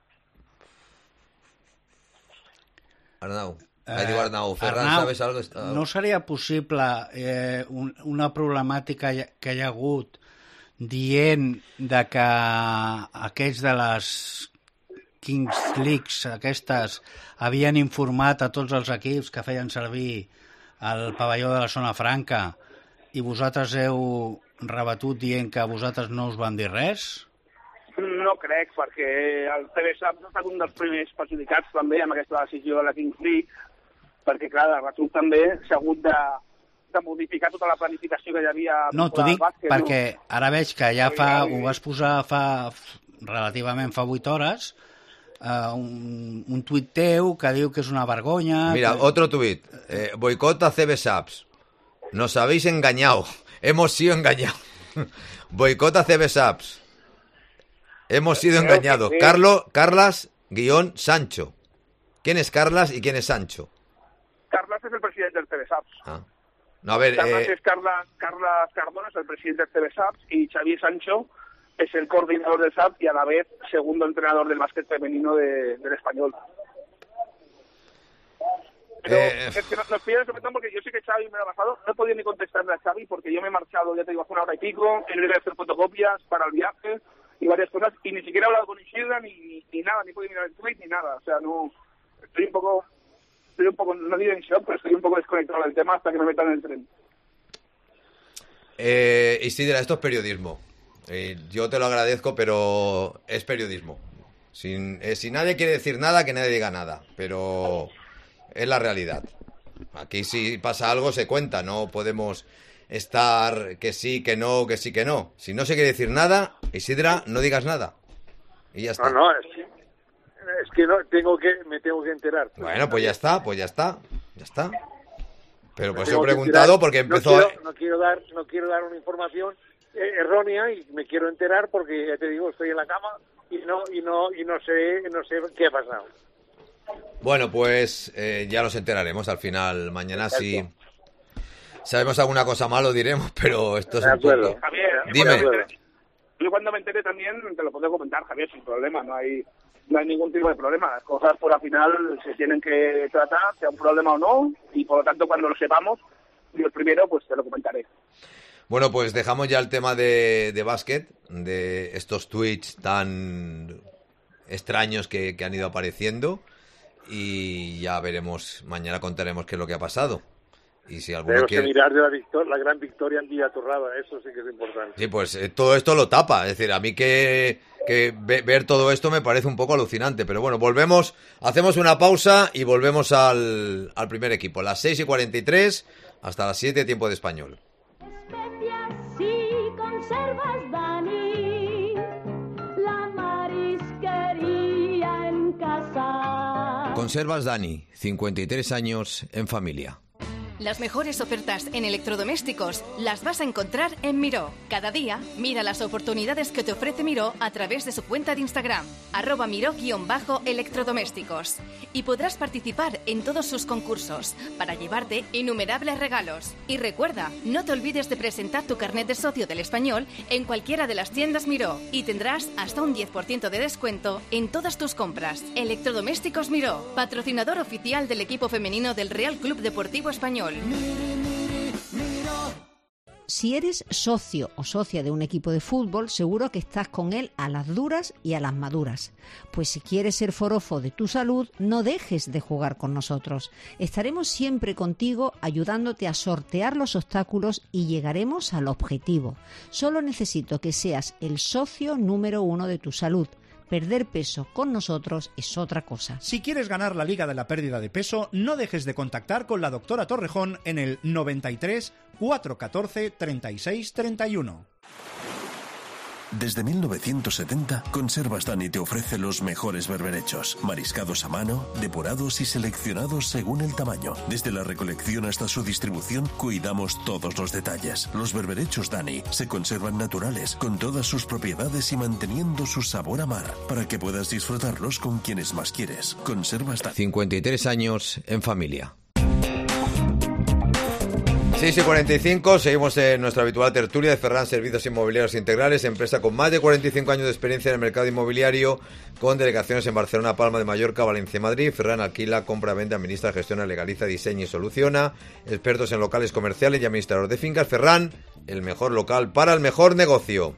Arnau. Arnau. Ferran, Arnau, ¿sabes algo? no seria possible una problemàtica que hi ha hagut dient de que aquests de les Kings Leagues, aquestes, havien informat a tots els equips que feien servir el pavelló de la zona franca i vosaltres heu rebatut dient que vosaltres no us van dir res? No crec, perquè el CBSAP ha estat un dels primers perjudicats també amb aquesta decisió de la Kings League, perquè, clar, de retruc també s'ha hagut de modificar tota la planificació que hi havia... No, t'ho dic perquè ara veig que ja ho vas posar relativament fa 8 hores, un tuit teu que diu que és una vergonya... Mira, otro tuit. Boicot a CBSAPs. Nos habéis engañado. Hemos sido engañados. Boicot a CBSAPs. Hemos sido engañados. Carlas-Sancho. ¿Quién es Carlas y quién es Sancho? Carlas es el presidente del CBSAPS. No, a ver... Carlas Cardona es el presidente del CBSAPS y Xavier Sancho es el coordinador del SAP y a la vez segundo entrenador del básquet femenino del Español. Pero es que nos piden sobre todo porque yo sé que Xavi me lo ha pasado, no he podido ni contestarle a Xavi porque yo me he marchado, ya te digo, hace 1 hora y pico, he ido a hacer fotocopias para el viaje y varias cosas, y ni siquiera he hablado con Isidra ni nada, ni he podido mirar el tweet ni nada, o sea, no, estoy un poco, no digo en shock, pero estoy un poco desconectado del tema hasta que me metan en el tren. Isidra, esto es periodismo. Yo te lo agradezco, pero es periodismo. Si nadie quiere decir nada, que nadie diga nada. Pero es la realidad. Aquí si pasa algo se cuenta. No podemos estar que sí, que no, que sí, que no. Si no se quiere decir nada, Isidra, no digas nada. Y ya está. No, es que no, me tengo que enterar. Bueno, pues ya está. Pero pues he preguntado porque empezó... No quiero dar una información errónea y me quiero enterar porque ya te digo, estoy en la cama y no sé qué ha pasado. Bueno, pues ya nos enteraremos al final mañana. Si sabemos alguna cosa mal lo diremos, pero esto es un poco... Javier, dime. Yo cuando me entere también te lo puedo comentar, Javier, sin problema, no hay ningún tipo de problema. Las cosas por al final se tienen que tratar, sea un problema o no, y por lo tanto cuando lo sepamos, yo el primero pues te lo comentaré. Bueno, pues dejamos ya el tema de básquet, de estos tweets tan extraños que han ido apareciendo, y ya veremos, mañana contaremos qué es lo que ha pasado. Y si alguno Tenemos que mirar de la gran victoria en Villatorrada, eso sí que es importante. Sí, pues todo esto lo tapa, es decir, a mí que ver todo esto me parece un poco alucinante, pero bueno, hacemos una pausa y volvemos al primer equipo, las 6:43 hasta las 7, tiempo de español. Sí, conservas, Dani, la marisquería en casa. Conservas Dani, 53 años en familia. Las mejores ofertas en electrodomésticos las vas a encontrar en Miró. Cada día, mira las oportunidades que te ofrece Miró a través de su cuenta de Instagram, @Miró_electrodomésticos. Y podrás participar en todos sus concursos para llevarte innumerables regalos. Y recuerda, no te olvides de presentar tu carnet de socio del Español en cualquiera de las tiendas Miró y tendrás hasta un 10% de descuento en todas tus compras. Electrodomésticos Miró, patrocinador oficial del equipo femenino del Real Club Deportivo Español. Si eres socio o socia de un equipo de fútbol, seguro que estás con él a las duras y a las maduras. Pues si quieres ser forofo de tu salud, no dejes de jugar con nosotros. Estaremos siempre contigo ayudándote a sortear los obstáculos y llegaremos al objetivo. Solo necesito que seas el socio número 1 de tu salud. perder peso con nosotros es otra cosa. Si quieres ganar la Liga de la Pérdida de Peso, no dejes de contactar con la doctora Torrejón en el 93 414 36 31. Desde 1970, Conservas Dani te ofrece los mejores berberechos, mariscados a mano, depurados y seleccionados según el tamaño. Desde la recolección hasta su distribución, cuidamos todos los detalles. Los berberechos Dani se conservan naturales, con todas sus propiedades y manteniendo su sabor a mar, para que puedas disfrutarlos con quienes más quieres. Conservas Dani. 53 años en familia. 6:45, seguimos en nuestra habitual tertulia de Ferran Servicios Inmobiliarios Integrales, empresa con más de 45 años de experiencia en el mercado inmobiliario, con delegaciones en Barcelona, Palma de Mallorca, Valencia y Madrid. Ferran alquila, compra, vende, administra, gestiona, legaliza, diseña y soluciona. Expertos en locales comerciales y administradores de fincas. Ferran, el mejor local para el mejor negocio.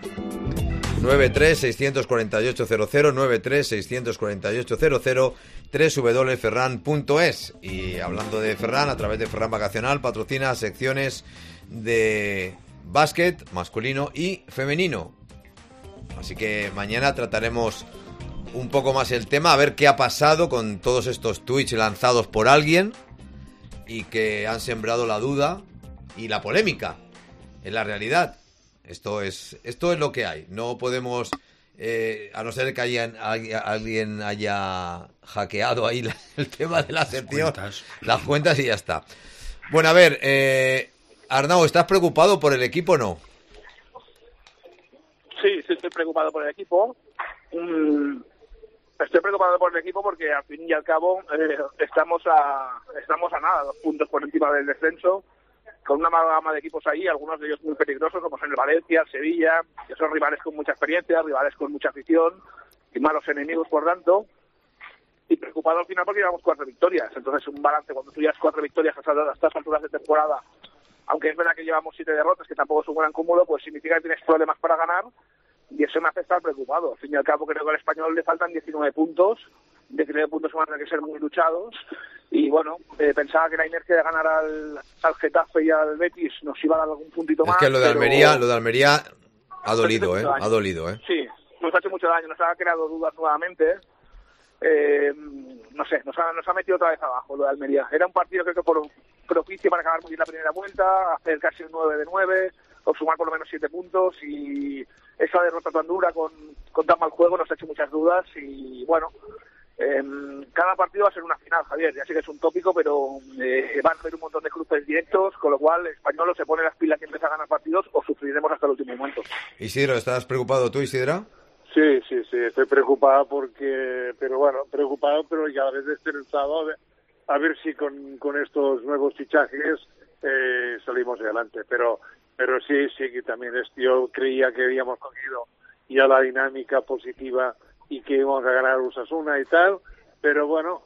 93-648-00, 93-648-00, www.ferran.es. Y hablando de Ferran, a través de Ferran Vacacional, patrocina secciones de básquet masculino y femenino. Así que mañana trataremos un poco más el tema, a ver qué ha pasado con todos estos tweets lanzados por alguien y que han sembrado la duda y la polémica en la realidad. Esto es lo que hay. No podemos, a no ser que alguien haya hackeado ahí el tema de la sección, las cuentas y ya está. Bueno, a ver, Arnau, ¿estás preocupado por el equipo o no? Sí, estoy preocupado por el equipo. Estoy preocupado por el equipo porque al fin y al cabo estamos a nada, 2 puntos por encima del descenso, con una amalgama de equipos ahí, algunos de ellos muy peligrosos, como son el Valencia, el Sevilla, que son rivales con mucha experiencia, rivales con mucha afición y malos enemigos, por tanto. Y preocupado al final porque llevamos 4 victorias. Entonces, un balance, cuando tú llevas 4 victorias hasta estas alturas de temporada, aunque es verdad que llevamos 7 derrotas, que tampoco es un gran cúmulo, pues significa que tienes problemas para ganar, y eso me hace estar preocupado. Al fin y al cabo, creo que al Español le faltan 19 puntos. 19 puntos van a tener que ser muy luchados. Y bueno, pensaba que la inercia de ganar al Getafe y al Betis nos iba a dar algún puntito más. Es que lo de Almería ha dolido, ha dolido, Sí, nos ha hecho mucho daño, nos ha creado dudas nuevamente. No sé, nos ha metido otra vez abajo lo de Almería. Era un partido creo que propicio para acabar muy bien la primera vuelta, hacer casi un 9 de 9, o sumar por lo menos 7 puntos, y esa derrota tan dura con tan mal juego nos ha hecho muchas dudas. Y bueno, cada partido va a ser una final, Javier, ya sé que es un tópico, pero van a haber un montón de cruces directos, con lo cual el Español o se pone las pilas y empieza a ganar partidos, o sufriremos hasta el último momento. Isidro, ¿estás preocupado tú, Isidra? Sí, estoy preocupado pero ya a la vez esperanzado a ver si con estos nuevos fichajes salimos adelante, pero sí que también yo creía que habíamos cogido ya la dinámica positiva y que íbamos a ganar Osasuna y tal, pero bueno,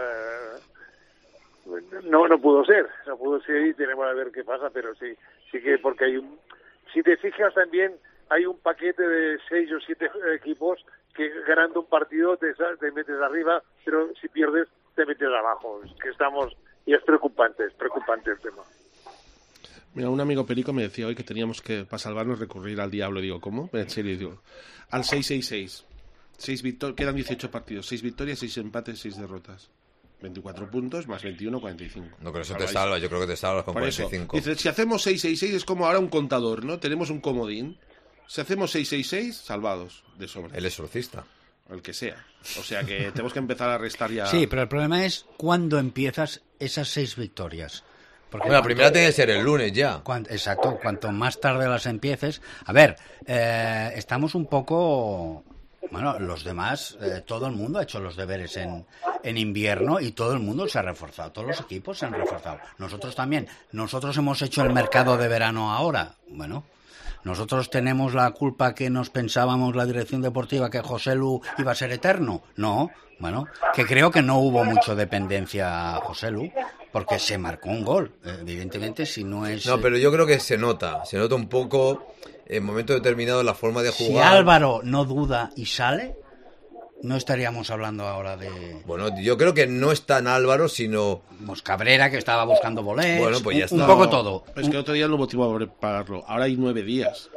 no pudo ser y tenemos a ver qué pasa, pero sí que porque si te fijas también hay un paquete de 6 o 7 equipos que ganando un partido te metes arriba, pero si pierdes te metes abajo. Y es preocupante el tema. Mira, un amigo perico me decía hoy que teníamos que, para salvarnos, recurrir al diablo. Digo, ¿cómo? En serio, digo, al 6-6-6. Quedan 18 partidos, 6 victorias, 6 empates, 6 derrotas. 24 puntos más 21, 45. No, pero eso te salva, yo creo que te salvas con 45. Dice, si hacemos 6-6-6 es como ahora un contador, ¿no? Tenemos un comodín. Si hacemos 6-6-6, salvados de sobra. El exorcista. El que sea. O sea que tenemos que empezar a restar ya. Sí, pero el problema es cuándo empiezas esas 6 victorias. Porque la primera tiene que ser el lunes ya. Exacto, cuanto más tarde las empieces. A ver, estamos un poco... Bueno, los demás, todo el mundo ha hecho los deberes en invierno y todo el mundo se ha reforzado. Todos los equipos se han reforzado. Nosotros también. Nosotros hemos hecho el mercado de verano ahora. Bueno... ¿Nosotros tenemos la culpa que nos pensábamos la dirección deportiva que José Lu iba a ser eterno? No, bueno, que creo que no hubo mucho dependencia a José Lu, porque se marcó un gol, evidentemente, si no es... No, pero yo creo que se nota un poco en momentos determinados la forma de jugar. Si Álvaro no duda y sale, no estaríamos hablando ahora de... Bueno, yo creo que no es tan Álvaro, sino... Cabrera, que estaba buscando volés, bueno, pues ya está. Un poco todo. Es que otro día no motivó a prepararlo. Ahora hay 9 días.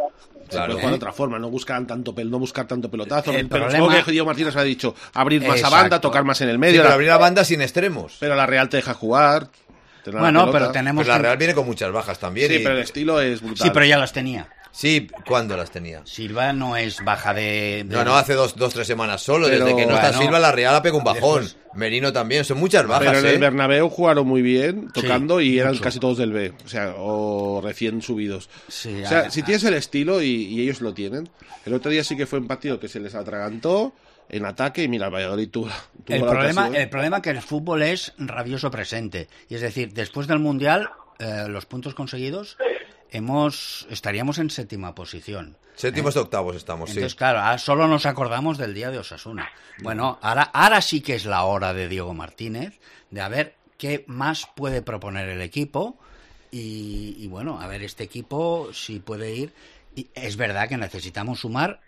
Se puede jugar de otra forma, no buscar tanto pelotazo. El Pero problema- supongo que Diego Martínez ha dicho abrir más a Exacto. banda, tocar más en el medio. Sí, pero abrir la banda sin extremos. Pero la Real te deja jugar. tener la Bueno, pelota. pero tenemos Pero la que- Real viene con muchas bajas también. Sí, y- pero el estilo es brutal. Sí, pero ya las tenía. Sí, ¿cuándo las tenía? Silva no es baja de... No, hace 2-3 semanas solo. Pero- Desde que no está Bueno, Silva, la Real ha pegado un bajón. después- Merino también. Son muchas bajas, Pero en el ¿eh? Bernabéu jugaron muy bien, Sí, tocando, y eran mucho. casi todos del B, o sea, o recién subidos. Sí, O sea, si tienes el estilo y ellos lo tienen. El otro día sí que fue un partido que se les atragantó en ataque y mira, el Valladolid tuvo El la problema, ocasión. el problema es que el fútbol es rabioso presente. Y es decir, después del Mundial, los puntos conseguidos, estaríamos en séptima posición. Séptimos de octavos estamos, Entonces, sí. claro, ahora solo nos acordamos del día de Osasuna. Bueno, ahora sí que es la hora de Diego Martínez, de a ver qué más puede proponer el equipo y bueno, a ver este equipo si puede ir. Y es verdad que necesitamos sumar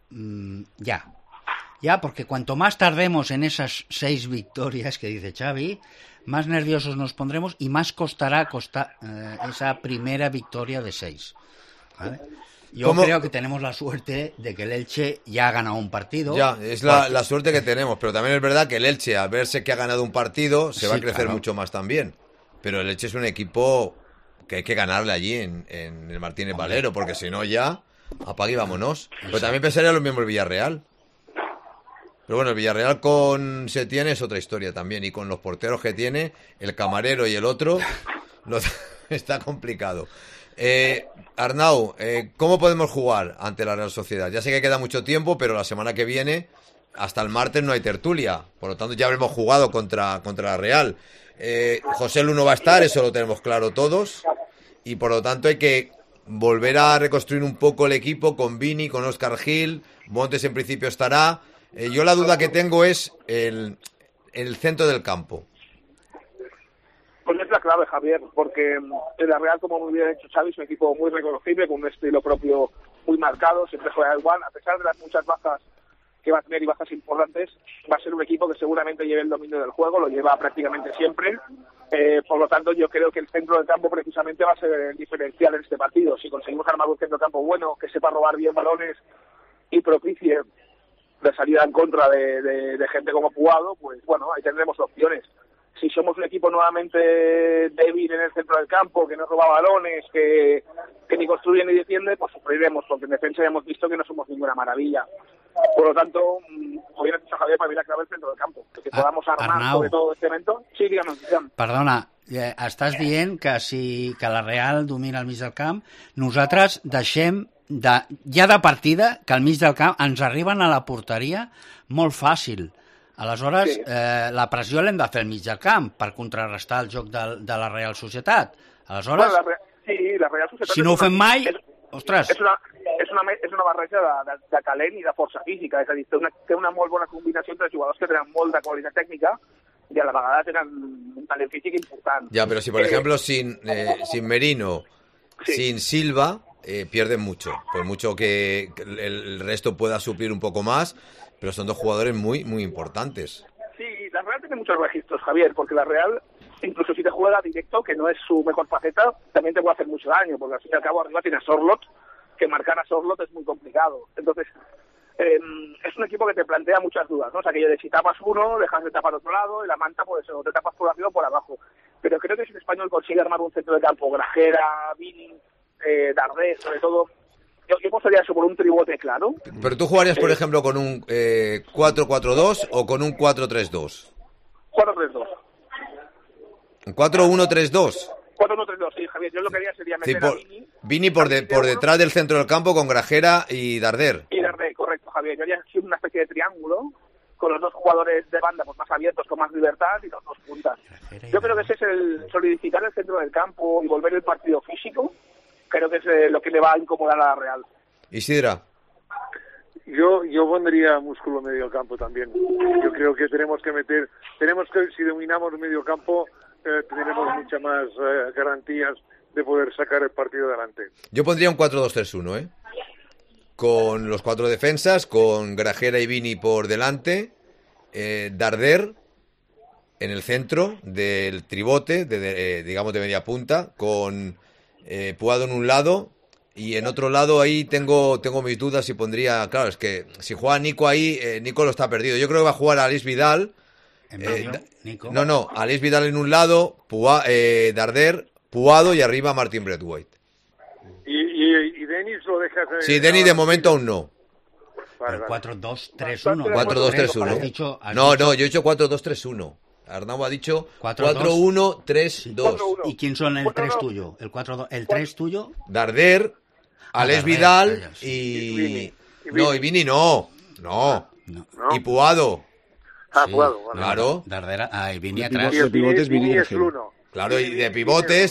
ya, porque cuanto más tardemos en esas 6 victorias que dice Xavi, más nerviosos nos pondremos y más costará esa primera victoria de 6. ¿Vale? Yo ¿Cómo? creo que tenemos la suerte de que el Elche ya ha ganado un partido. Ya, es la suerte que tenemos. Pero también es verdad que el Elche, al verse que ha ganado un partido, se va a Sí, crecer claro. mucho más también. Pero el Elche es un equipo que hay que ganarle allí en el Martínez Valero, porque si no ya, apague y vámonos. Pero también pensaría lo mismo el Villarreal. Pero bueno, el Villarreal con Setién es otra historia también. Y con los porteros que tiene, el camarero y el otro, está complicado. Arnau, ¿cómo podemos jugar ante la Real Sociedad? Ya sé que queda mucho tiempo, pero la semana que viene, hasta el martes, no hay tertulia. Por lo tanto, ya habremos jugado contra la Real. José Lu no va a estar, eso lo tenemos claro todos. Y por lo tanto hay que volver a reconstruir un poco el equipo con Vini, con Óscar Gil. Montes en principio estará. Yo la duda que tengo es el centro del campo. Pues es la clave, Javier, porque el Real, como muy bien ha dicho Xavi, es un equipo muy reconocible, con un estilo propio muy marcado, siempre juega igual, a pesar de las muchas bajas que va a tener y bajas importantes, va a ser un equipo que seguramente lleve el dominio del juego, lo lleva prácticamente siempre. Por lo tanto, yo creo que el centro del campo precisamente va a ser el diferencial en este partido. Si conseguimos armar un centro del campo bueno, que sepa robar bien balones y propicie de salida en contra de gente como Puado, pues bueno, ahí tendremos opciones. Si somos un equipo nuevamente débil en el centro del campo, que no roba balones, que ni construye ni defiende, pues sufriremos, porque en defensa ya hemos visto que no somos ninguna maravilla. Por lo tanto, como bien ha dicho Javier, para mí la clave es el centro del campo. Que podamos armar Arnau. sobre todo este evento. Sí, díganos. Perdona, estàs dient que que la Real domina el mig del camp, nosaltres deixem ja de partida que al mig del camp ens arriben a la porteria molt fàcil. Aleshores, Sí. la pressió l'hem de fer al mig del camp per contrarrestar el joc de la Real Societat. Aleshores, Sí, la Real Societat si no ho és una- fem mai, és- ostres, És una barreja de talent i de força física, és a dir, té una molt bona combinació entre jugadors que tenen molt de qualitat tècnica i a la vegada tenen un talent físic important. Ya, pero si por ejemplo sin Merino, sin Silva, pierden mucho. Por mucho que el resto pueda suplir un poco más, pero son dos jugadores muy, muy importantes. Sí, la Real tiene muchos registros, Javier, porque la Real, incluso si te juega directo, que no es su mejor faceta, también te puede hacer mucho daño, porque al fin y al cabo arriba tiene a Sorloth, que marcar a Sorloth es muy complicado. Entonces, es un equipo que te plantea muchas dudas, ¿no? O sea, que si tapas uno, dejas de tapar otro lado, y la manta, pues, o te tapas por arriba o por abajo. Pero creo que si el Español consigue armar un centro de campo, Grajera, Vini, Darder, sobre todo, yo apostaría eso por un tribote claro. Pero tú jugarías, por ejemplo, con un 4-4-2 o con un 4-3-2. 4-3-2. ¿Un 4-1-3-2? 4-1-3-2, sí, Javier. Yo lo que haría sería Sí, meter a Vini Vini por detrás del centro del campo con Grajera y Darder. y Darder, correcto, Javier. Yo haría una especie de triángulo con los dos jugadores de banda pues más abiertos, con más libertad, y los dos puntas. Yo creo que ese es el solidificar el centro del campo y volver el partido físico. Creo que es lo que le va a incomodar a la Real. Isidra. Yo pondría músculo en medio campo también. Yo creo que si dominamos el medio campo, tendremos muchas más garantías de poder sacar el partido adelante. Yo pondría un 4-2-3-1, ¿eh? Con los 4 defensas, con Grajera y Vini por delante, Darder en el centro del tribote, digamos de media punta, con Puado en un lado Y en otro lado ahí tengo mis dudas y pondría... Claro, es que si juega Nico ahí, Nico lo está perdido. Yo creo que va a jugar Alex Vidal. ¿En medio, Nico? No, Alex Vidal en un lado, Darder, Puado y arriba Martin Braithwaite. ¿Y Denis lo dejas? Sí, Denis de momento aún no. Vale, 4-2-3-1. 4-2-3-1. No, yo he dicho 4-2-3-1. Arnau ha dicho 4-1-3-2. ¿Y quién son el 3 tuyo? ¿El 3 tuyo? Darder, Alex Vidal y... No, y Vini no. Y Puado. Puado, vale. Claro. Darder, y Vini atrás. De pivotes, Vini y es el uno. Claro, y de pivotes,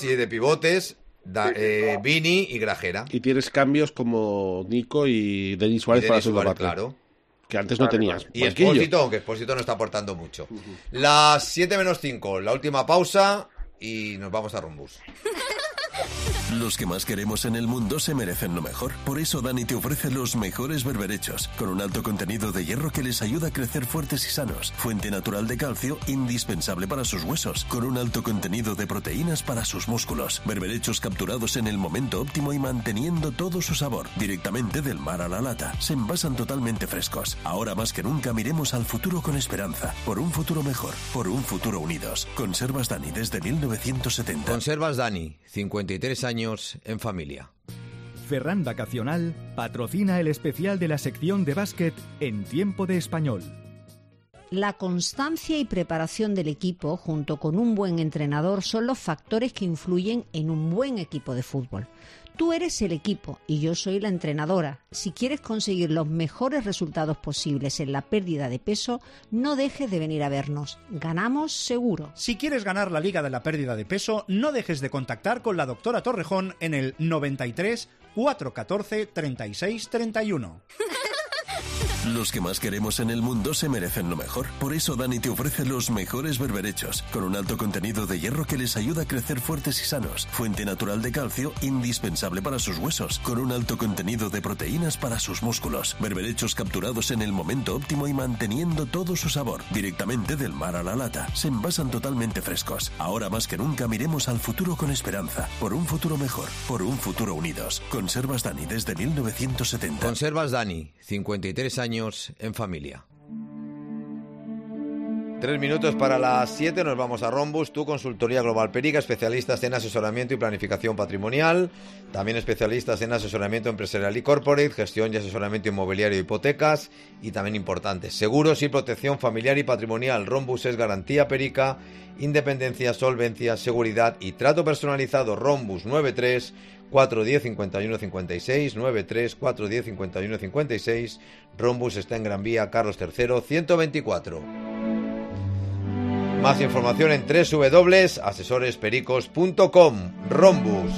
Vini y Grajera. Y tienes cambios como Nico y Denis Suárez para la segunda parte. Claro. Que antes no tenías. Y Expósito, aunque Expósito no está aportando mucho. Las 7 menos 5, la última pausa y nos vamos a Rombus. Los que más queremos en el mundo se merecen lo mejor. Por eso Dani te ofrece los mejores berberechos, con un alto contenido de hierro que les ayuda a crecer fuertes y sanos. Fuente natural de calcio, indispensable para sus huesos, con un alto contenido de proteínas para sus músculos. Berberechos capturados en el momento óptimo y manteniendo todo su sabor, directamente del mar a la lata. Se envasan totalmente frescos. Ahora más que nunca miremos al futuro con esperanza. Por un futuro mejor, por un futuro unidos. Conservas Dani desde 1970. Conservas Dani, 53 años en familia. Ferran Vacacional patrocina el especial de la sección de básquet en Tiempo de Español. La constancia y preparación del equipo, junto con un buen entrenador, son los factores que influyen en un buen equipo de fútbol. Tú eres el equipo y yo soy la entrenadora. Si quieres conseguir los mejores resultados posibles en la pérdida de peso, no dejes de venir a vernos. Ganamos seguro. Si quieres ganar la Liga de la Pérdida de Peso, no dejes de contactar con la doctora Torrejón en el 93 414 36 31. Los que más queremos en el mundo se merecen lo mejor. Por eso Dani te ofrece los mejores berberechos, con un alto contenido de hierro que les ayuda a crecer fuertes y sanos. Fuente natural de calcio, indispensable para sus huesos, con un alto contenido de proteínas para sus músculos. Berberechos capturados en el momento óptimo y manteniendo todo su sabor, directamente del mar a la lata. Se envasan totalmente frescos. Ahora más que nunca miremos al futuro con esperanza. Por un futuro mejor, por un futuro unidos. Conservas Dani desde 1970. Conservas Dani, 53 años en familia. 3 minutos para las 7, nos vamos a Rombus, tu consultoría global Perica, especialistas en asesoramiento y planificación patrimonial, también especialistas en asesoramiento empresarial y corporate, gestión y asesoramiento inmobiliario y hipotecas, y también importantes, seguros y protección familiar y patrimonial. Rombus es garantía Perica, independencia, solvencia, seguridad y trato personalizado. Rombus 93 410 51 56, 93 410 51 56. Rombus está en Gran Vía Carlos III 124. Más información en www.asesorespericos.com. Rombus.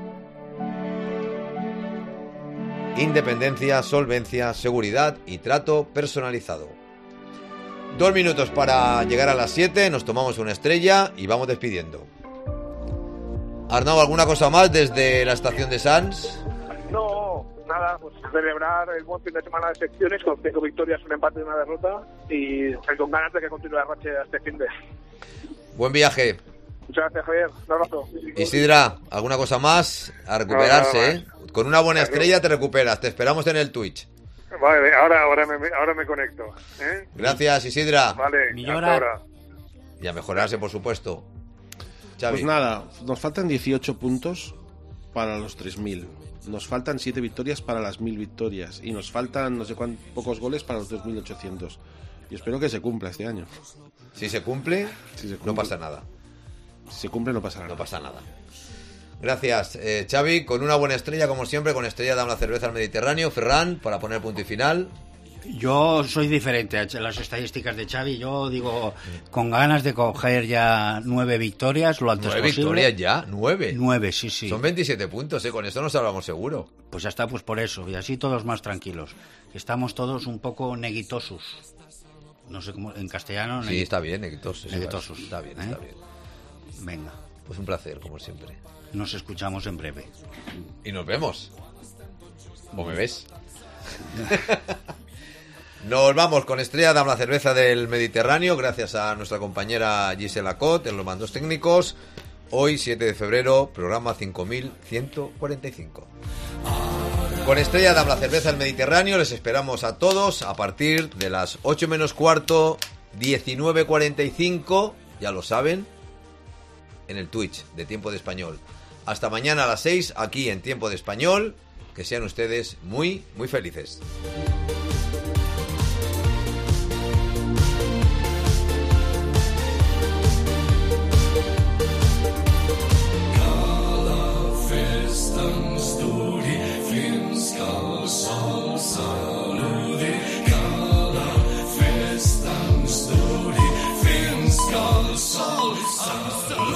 Independencia, solvencia, seguridad y trato personalizado. 2 minutos para llegar a las 7, nos tomamos una estrella y vamos despidiendo. Arnau, ¿alguna cosa más desde la estación de Sants? No, nada, pues celebrar el buen fin de semana de secciones con 5 victorias, un empate y una derrota y con ganas de que continúe la racha este fin de... Buen viaje. Muchas gracias, Javier. Un abrazo. Isidra, ¿alguna cosa más? A recuperarse, nada ¿eh? Con una buena estrella te recuperas. Te esperamos en el Twitch. Vale, ahora me conecto. Gracias, Isidra. Vale, hasta ahora. Y a mejorarse, por supuesto. Xavi. Pues nada, nos faltan 18 puntos para los 3.000. Nos faltan 7 victorias para las 1.000 victorias. Y nos faltan no sé cuántos pocos goles para los 2.800. Y espero que se cumpla este año. Si se cumple, no pasa nada. Si se cumple, no pasa nada. No pasa nada. Gracias, Xavi. Con una buena estrella, como siempre, con estrella damos la cerveza al Mediterráneo. Ferran, para poner punto y final. Yo soy diferente a las estadísticas de Xavi. Yo digo, con ganas de coger ya 9 victorias lo antes posible. 9 victorias ya, 9. 9, sí. Son 27 puntos, con esto nos hablamos seguro. Pues ya está, pues por eso. Y así todos más tranquilos. Estamos todos un poco neguitosos. No sé cómo, en castellano. Sí, está bien, neguitosos. Neguitosos. Está bien. Venga. Pues un placer, como siempre. Nos escuchamos en breve. Y nos vemos. ¿O me ves? Nos vamos con estrella, damos la cerveza del Mediterráneo, gracias a nuestra compañera Gisela Cot en los mandos técnicos. Hoy, 7 de febrero, programa 5145. Con Estrella Damm, la cerveza del Mediterráneo, les esperamos a todos a partir de las 8 menos cuarto, 19:45, ya lo saben, en el Twitch de Tiempo de Español. Hasta mañana a las 6, aquí en Tiempo de Español. Que sean ustedes muy, muy felices. Sol,